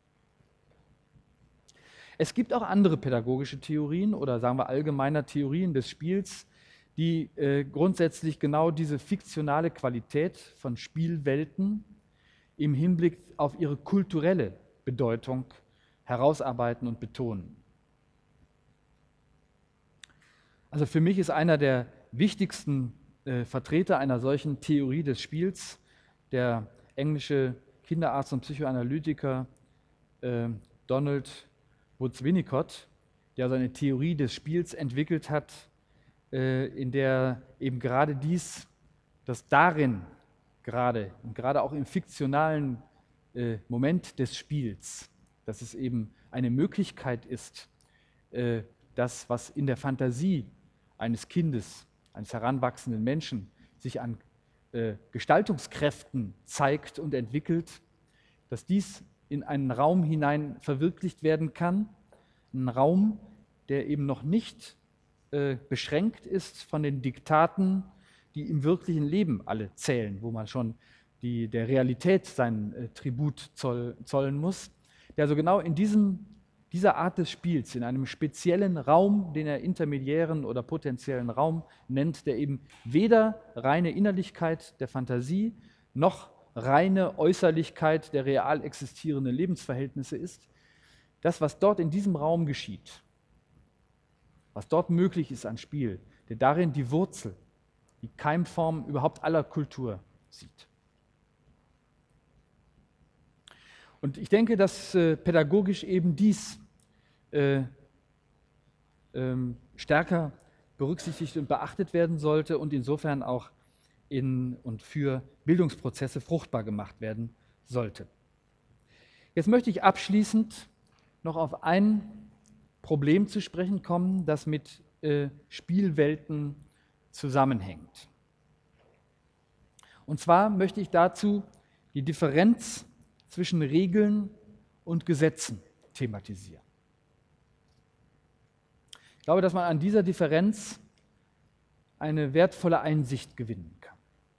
Es gibt auch andere pädagogische Theorien oder sagen wir allgemeiner Theorien des Spiels, die äh, grundsätzlich genau diese fiktionale Qualität von Spielwelten im Hinblick auf ihre kulturelle Bedeutung herausarbeiten und betonen. Also für mich ist einer der wichtigsten äh, Vertreter einer solchen Theorie des Spiels der englische Kinderarzt und Psychoanalytiker äh, Donald Woods Winnicott, der seine Theorie des Spiels entwickelt hat, äh, in der eben gerade dies, dass darin gerade und gerade auch im fiktionalen äh, Moment des Spiels, dass es eben eine Möglichkeit ist, äh, das, was in der Fantasie eines Kindes, eines heranwachsenden Menschen sich an äh, Gestaltungskräften zeigt und entwickelt, dass dies in einen Raum hinein verwirklicht werden kann, einen Raum, der eben noch nicht äh, beschränkt ist von den Diktaten, die im wirklichen Leben alle zählen, wo man schon die, der Realität seinen äh, Tribut zoll, zollen muss, der also genau in diesem dieser Art des Spiels, in einem speziellen Raum, den er intermediären oder potenziellen Raum nennt, der eben weder reine Innerlichkeit der Fantasie noch reine Äußerlichkeit der real existierenden Lebensverhältnisse ist, das, was dort in diesem Raum geschieht, was dort möglich ist an Spiel, der darin die Wurzel, die Keimform überhaupt aller Kultur sieht. Und ich denke, dass äh, pädagogisch eben dies äh, ähm, stärker berücksichtigt und beachtet werden sollte und insofern auch in und für Bildungsprozesse fruchtbar gemacht werden sollte. Jetzt möchte ich abschließend noch auf ein Problem zu sprechen kommen, das mit äh, Spielwelten zusammenhängt. Und zwar möchte ich dazu die Differenz zwischen Regeln und Gesetzen thematisieren. Ich glaube, dass man an dieser Differenz eine wertvolle Einsicht gewinnen kann.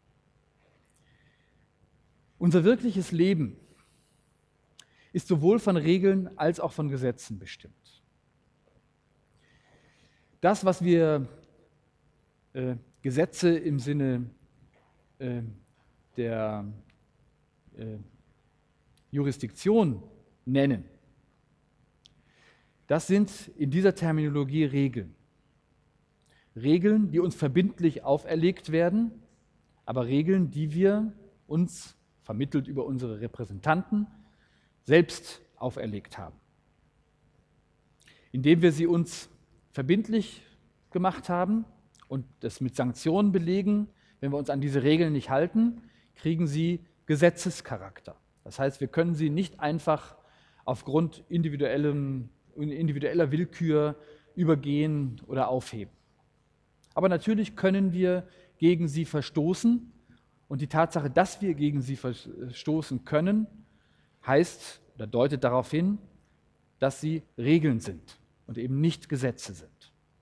Unser wirkliches Leben ist sowohl von Regeln als auch von Gesetzen bestimmt. Das, was wir äh, Gesetze im Sinne äh, der äh, Jurisdiktion nennen, das sind in dieser Terminologie Regeln. Regeln, die uns verbindlich auferlegt werden, aber Regeln, die wir uns, vermittelt über unsere Repräsentanten, selbst auferlegt haben. Indem wir sie uns verbindlich gemacht haben und das mit Sanktionen belegen, wenn wir uns an diese Regeln nicht halten, kriegen sie Gesetzescharakter. Das heißt, wir können sie nicht einfach aufgrund individuellem, individueller Willkür übergehen oder aufheben. Aber natürlich können wir gegen sie verstoßen und die Tatsache, dass wir gegen sie verstoßen können, heißt oder deutet darauf hin, dass sie Regeln sind und eben nicht Gesetze sind.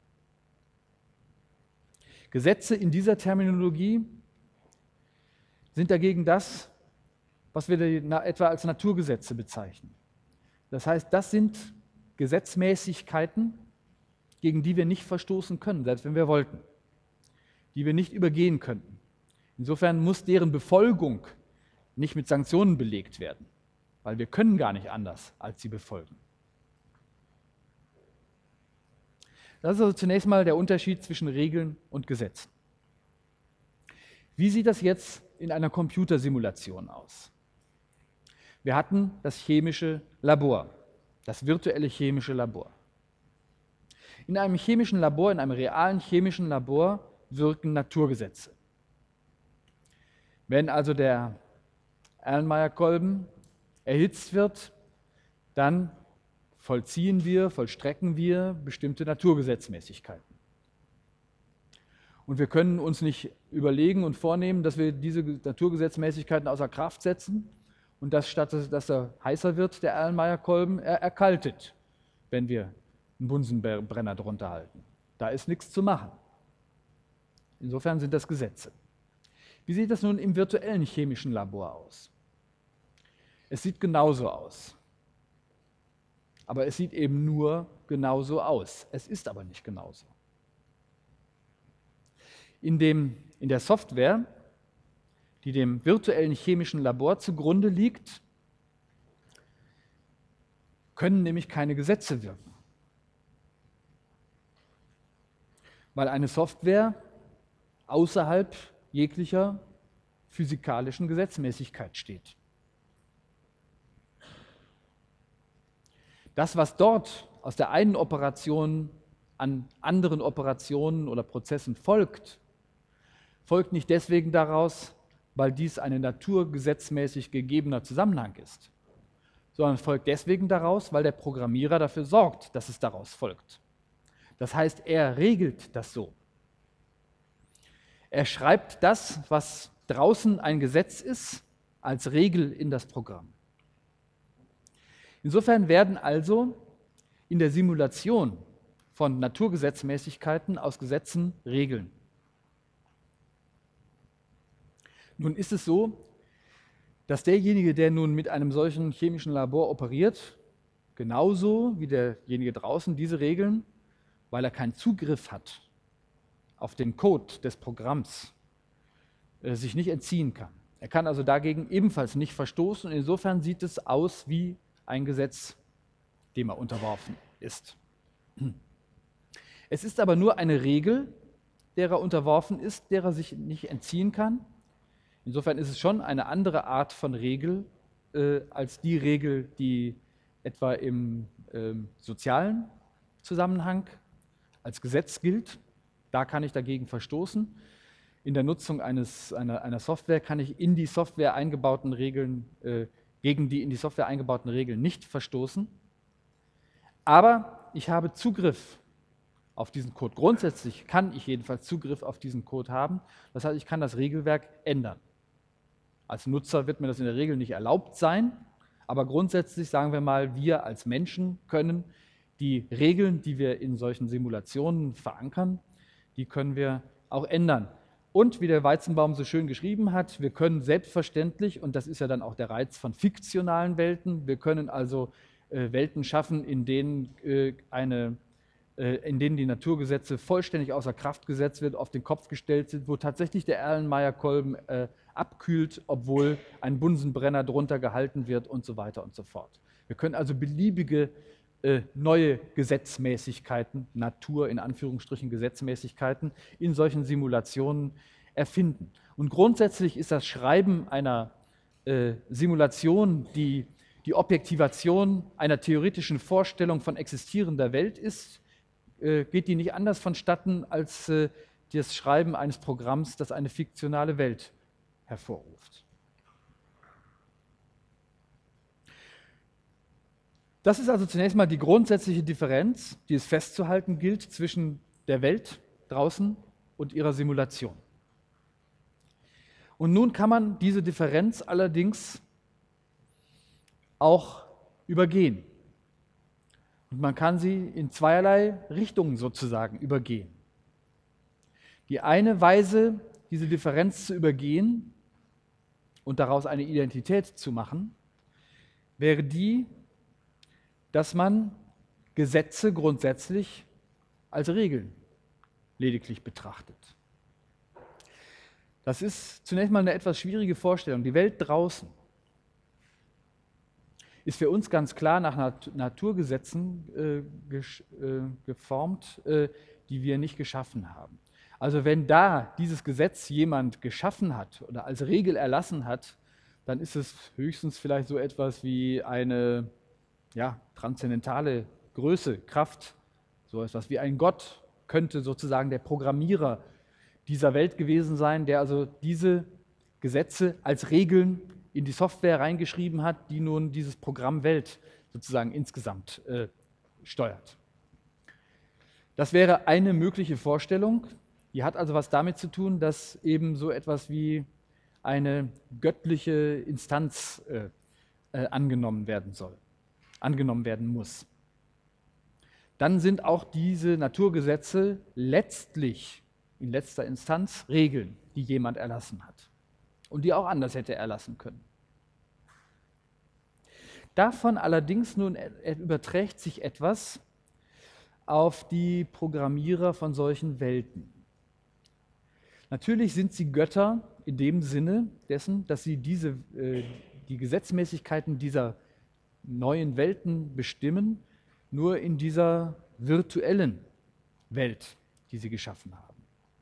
Gesetze in dieser Terminologie sind dagegen das, was wir etwa als Naturgesetze bezeichnen. Das heißt, das sind Gesetzmäßigkeiten, gegen die wir nicht verstoßen können, selbst wenn wir wollten, die wir nicht übergehen könnten. Insofern muss deren Befolgung nicht mit Sanktionen belegt werden, weil wir können gar nicht anders, als sie befolgen. Das ist also zunächst mal der Unterschied zwischen Regeln und Gesetzen. Wie sieht das jetzt in einer Computersimulation aus? Wir hatten das chemische Labor, das virtuelle chemische Labor. In einem chemischen Labor, in einem realen chemischen Labor wirken Naturgesetze. Wenn also der Erlenmeyer-Kolben erhitzt wird, dann vollziehen wir, vollstrecken wir bestimmte Naturgesetzmäßigkeiten. Und wir können uns nicht überlegen und vornehmen, dass wir diese Naturgesetzmäßigkeiten außer Kraft setzen und dass statt dass er heißer wird, der Erlenmeyer-Kolben, er erkaltet, wenn wir einen Bunsenbrenner drunter halten. Da ist nichts zu machen. Insofern sind das Gesetze. Wie sieht das nun im virtuellen chemischen Labor aus? Es sieht genauso aus. Aber es sieht eben nur genauso aus. Es ist aber nicht genauso. In, dem, in der Software, die dem virtuellen chemischen Labor zugrunde liegt, können nämlich keine Gesetze wirken. Weil eine Software außerhalb jeglicher physikalischen Gesetzmäßigkeit steht. Das, was dort aus der einen Operation an anderen Operationen oder Prozessen folgt, folgt nicht deswegen daraus, weil dies ein naturgesetzmäßig gegebener Zusammenhang ist, sondern folgt deswegen daraus, weil der Programmierer dafür sorgt, dass es daraus folgt. Das heißt, er regelt das so. Er schreibt das, was draußen ein Gesetz ist, als Regel in das Programm. Insofern werden also in der Simulation von Naturgesetzmäßigkeiten aus Gesetzen Regeln. Nun ist es so, dass derjenige, der nun mit einem solchen chemischen Labor operiert, genauso wie derjenige draußen diese Regeln, weil er keinen Zugriff hat auf den Code des Programms, äh, sich nicht entziehen kann. Er kann also dagegen ebenfalls nicht verstoßen und insofern sieht es aus wie ein Gesetz, dem er unterworfen ist. Es ist aber nur eine Regel, der er unterworfen ist, der er sich nicht entziehen kann. Insofern ist es schon eine andere Art von Regel äh, als die Regel, die etwa im ähm, sozialen Zusammenhang als Gesetz gilt. Da kann ich dagegen verstoßen. In der Nutzung eines, einer, einer Software kann ich in die Software eingebauten Regeln, äh, gegen die in die Software eingebauten Regeln nicht verstoßen. Aber ich habe Zugriff auf diesen Code. Grundsätzlich kann ich jedenfalls Zugriff auf diesen Code haben. Das heißt, ich kann das Regelwerk ändern. Als Nutzer wird mir das in der Regel nicht erlaubt sein, aber grundsätzlich sagen wir mal, wir als Menschen können die Regeln, die wir in solchen Simulationen verankern, die können wir auch ändern. Und wie der Weizenbaum so schön geschrieben hat, wir können selbstverständlich, und das ist ja dann auch der Reiz von fiktionalen Welten, wir können also äh, Welten schaffen, in denen, äh, eine, äh, in denen die Naturgesetze vollständig außer Kraft gesetzt wird, auf den Kopf gestellt sind, wo tatsächlich der Erlenmeyer-Kolben äh, abkühlt, obwohl ein Bunsenbrenner drunter gehalten wird und so weiter und so fort. Wir können also beliebige äh, neue Gesetzmäßigkeiten, Natur in Anführungsstrichen Gesetzmäßigkeiten, in solchen Simulationen erfinden. Und grundsätzlich ist das Schreiben einer äh, Simulation, die die Objektivation einer theoretischen Vorstellung von existierender Welt ist, äh, geht die nicht anders vonstatten als äh, das Schreiben eines Programms, das eine fiktionale Welt hervorruft. Das ist also zunächst mal die grundsätzliche Differenz, die es festzuhalten gilt zwischen der Welt draußen und ihrer Simulation. Und nun kann man diese Differenz allerdings auch übergehen. Und man kann sie in zweierlei Richtungen sozusagen übergehen. Die eine Weise, diese Differenz zu übergehen und daraus eine Identität zu machen, wäre die, dass man Gesetze grundsätzlich als Regeln lediglich betrachtet. Das ist zunächst mal eine etwas schwierige Vorstellung. Die Welt draußen ist für uns ganz klar nach Nat- Naturgesetzen äh, gesch- äh, geformt, äh, die wir nicht geschaffen haben. Also wenn da dieses Gesetz jemand geschaffen hat oder als Regel erlassen hat, dann ist es höchstens vielleicht so etwas wie eine ja, transzendentale Größe, Kraft, so etwas wie ein Gott könnte sozusagen der Programmierer dieser Welt gewesen sein, der also diese Gesetze als Regeln in die Software reingeschrieben hat, die nun dieses Programm Welt sozusagen insgesamt äh, steuert. Das wäre eine mögliche Vorstellung. Die hat also was damit zu tun, dass eben so etwas wie eine göttliche Instanz äh, äh, angenommen werden soll, angenommen werden muss. Dann sind auch diese Naturgesetze letztlich, in letzter Instanz, Regeln, die jemand erlassen hat und die auch anders hätte erlassen können. Davon allerdings nun überträgt sich etwas auf die Programmierer von solchen Welten. Natürlich sind sie Götter in dem Sinne dessen, dass sie diese, äh, die Gesetzmäßigkeiten dieser neuen Welten bestimmen, nur in dieser virtuellen Welt, die sie geschaffen haben.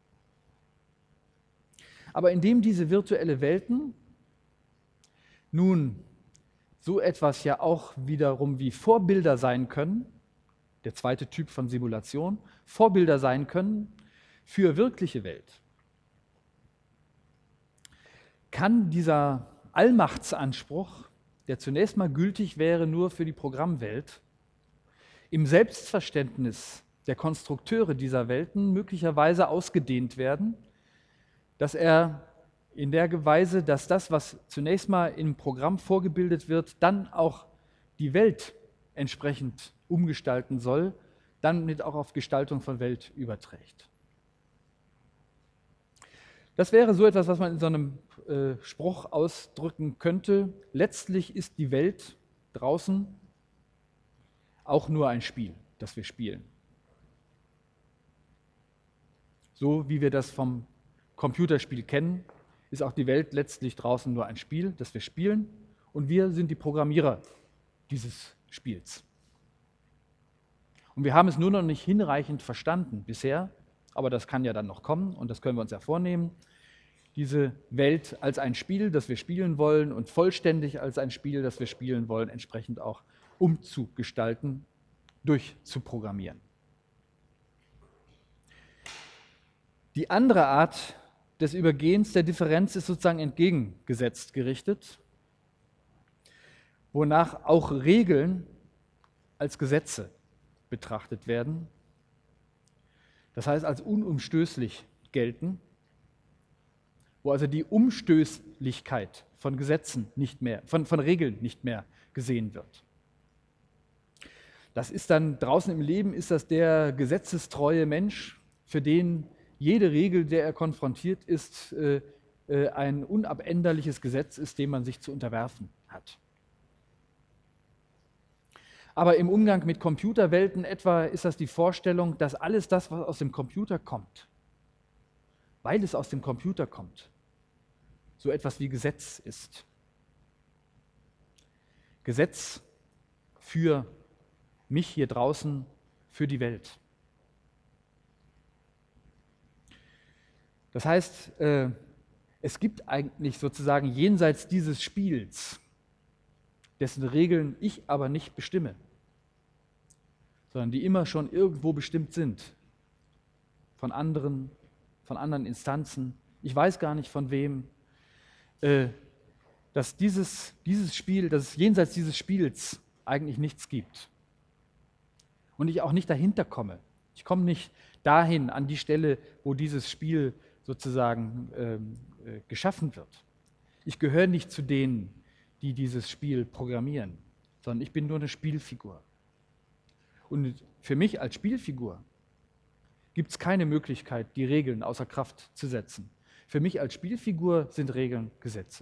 Aber indem diese virtuelle Welten nun so etwas ja auch wiederum wie Vorbilder sein können, der zweite Typ von Simulation, Vorbilder sein können für wirkliche Welt, kann dieser Allmachtsanspruch, der zunächst mal gültig wäre nur für die Programmwelt, im Selbstverständnis der Konstrukteure dieser Welten möglicherweise ausgedehnt werden, dass er in der Weise, dass das, was zunächst mal im Programm vorgebildet wird, dann auch die Welt entsprechend umgestalten soll, dann mit auch auf Gestaltung von Welt überträgt. Das wäre so etwas, was man in so einem äh, Spruch ausdrücken könnte. Letztlich ist die Welt draußen auch nur ein Spiel, das wir spielen. So wie wir das vom Computerspiel kennen, ist auch die Welt letztlich draußen nur ein Spiel, das wir spielen, und wir sind die Programmierer dieses Spiels. Und wir haben es nur noch nicht hinreichend verstanden bisher, aber das kann ja dann noch kommen und das können wir uns ja vornehmen. diese Welt als ein Spiel, das wir spielen wollen und vollständig als ein Spiel, das wir spielen wollen, entsprechend auch umzugestalten, durchzuprogrammieren. Die andere Art des Übergehens der Differenz ist sozusagen entgegengesetzt gerichtet, wonach auch Regeln als Gesetze betrachtet werden, das heißt als unumstößlich gelten, wo also die Umstößlichkeit von Gesetzen nicht mehr, von, von Regeln nicht mehr gesehen wird. Das ist dann draußen im Leben, ist das der gesetzestreue Mensch, für den jede Regel, der er konfrontiert ist, äh, äh, ein unabänderliches Gesetz ist, dem man sich zu unterwerfen hat. Aber im Umgang mit Computerwelten etwa ist das die Vorstellung, dass alles das, was aus dem Computer kommt, weil es aus dem Computer kommt, so etwas wie Gesetz ist. Gesetz für mich hier draußen, für die Welt. Das heißt, äh, es gibt eigentlich sozusagen jenseits dieses Spiels, dessen Regeln ich aber nicht bestimme, sondern die immer schon irgendwo bestimmt sind, von anderen, von anderen Instanzen. Ich weiß gar nicht von wem, äh, dass dieses, dieses Spiel, dass es jenseits dieses Spiels eigentlich nichts gibt. Und ich auch nicht dahinter komme. Ich komme nicht dahin, an die Stelle, wo dieses Spiel sozusagen ähm, äh, geschaffen wird. Ich gehöre nicht zu denen, die dieses Spiel programmieren, sondern ich bin nur eine Spielfigur. Und für mich als Spielfigur gibt es keine Möglichkeit, die Regeln außer Kraft zu setzen. Für mich als Spielfigur sind Regeln Gesetze.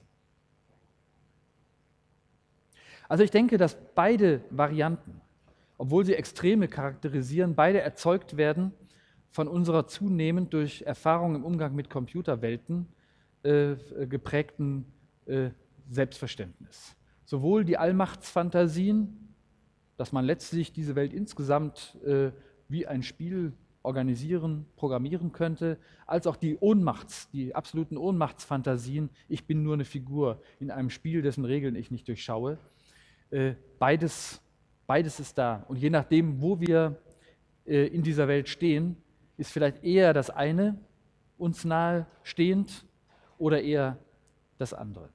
Also ich denke, dass beide Varianten, obwohl sie Extreme charakterisieren, beide erzeugt werden von unserer zunehmend durch Erfahrung im Umgang mit Computerwelten äh, geprägten äh, Selbstverständnis. Sowohl die Allmachtsfantasien, dass man letztlich diese Welt insgesamt äh, wie ein Spiel organisieren, programmieren könnte, als auch die Ohnmachts, die absoluten Ohnmachtsfantasien, ich bin nur eine Figur in einem Spiel, dessen Regeln ich nicht durchschaue. Äh, beides, beides ist da. Und je nachdem, wo wir äh, in dieser Welt stehen, ist vielleicht eher das eine uns nahe stehend oder eher das andere.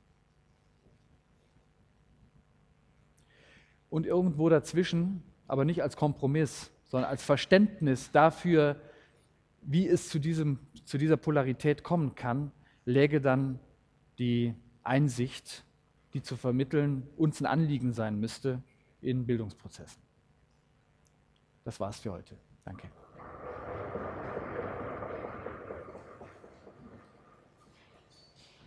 Und irgendwo dazwischen, aber nicht als Kompromiss, sondern als Verständnis dafür, wie es zu, diesem, zu dieser Polarität kommen kann, läge dann die Einsicht, die zu vermitteln uns ein Anliegen sein müsste in Bildungsprozessen. Das war's für heute. Danke.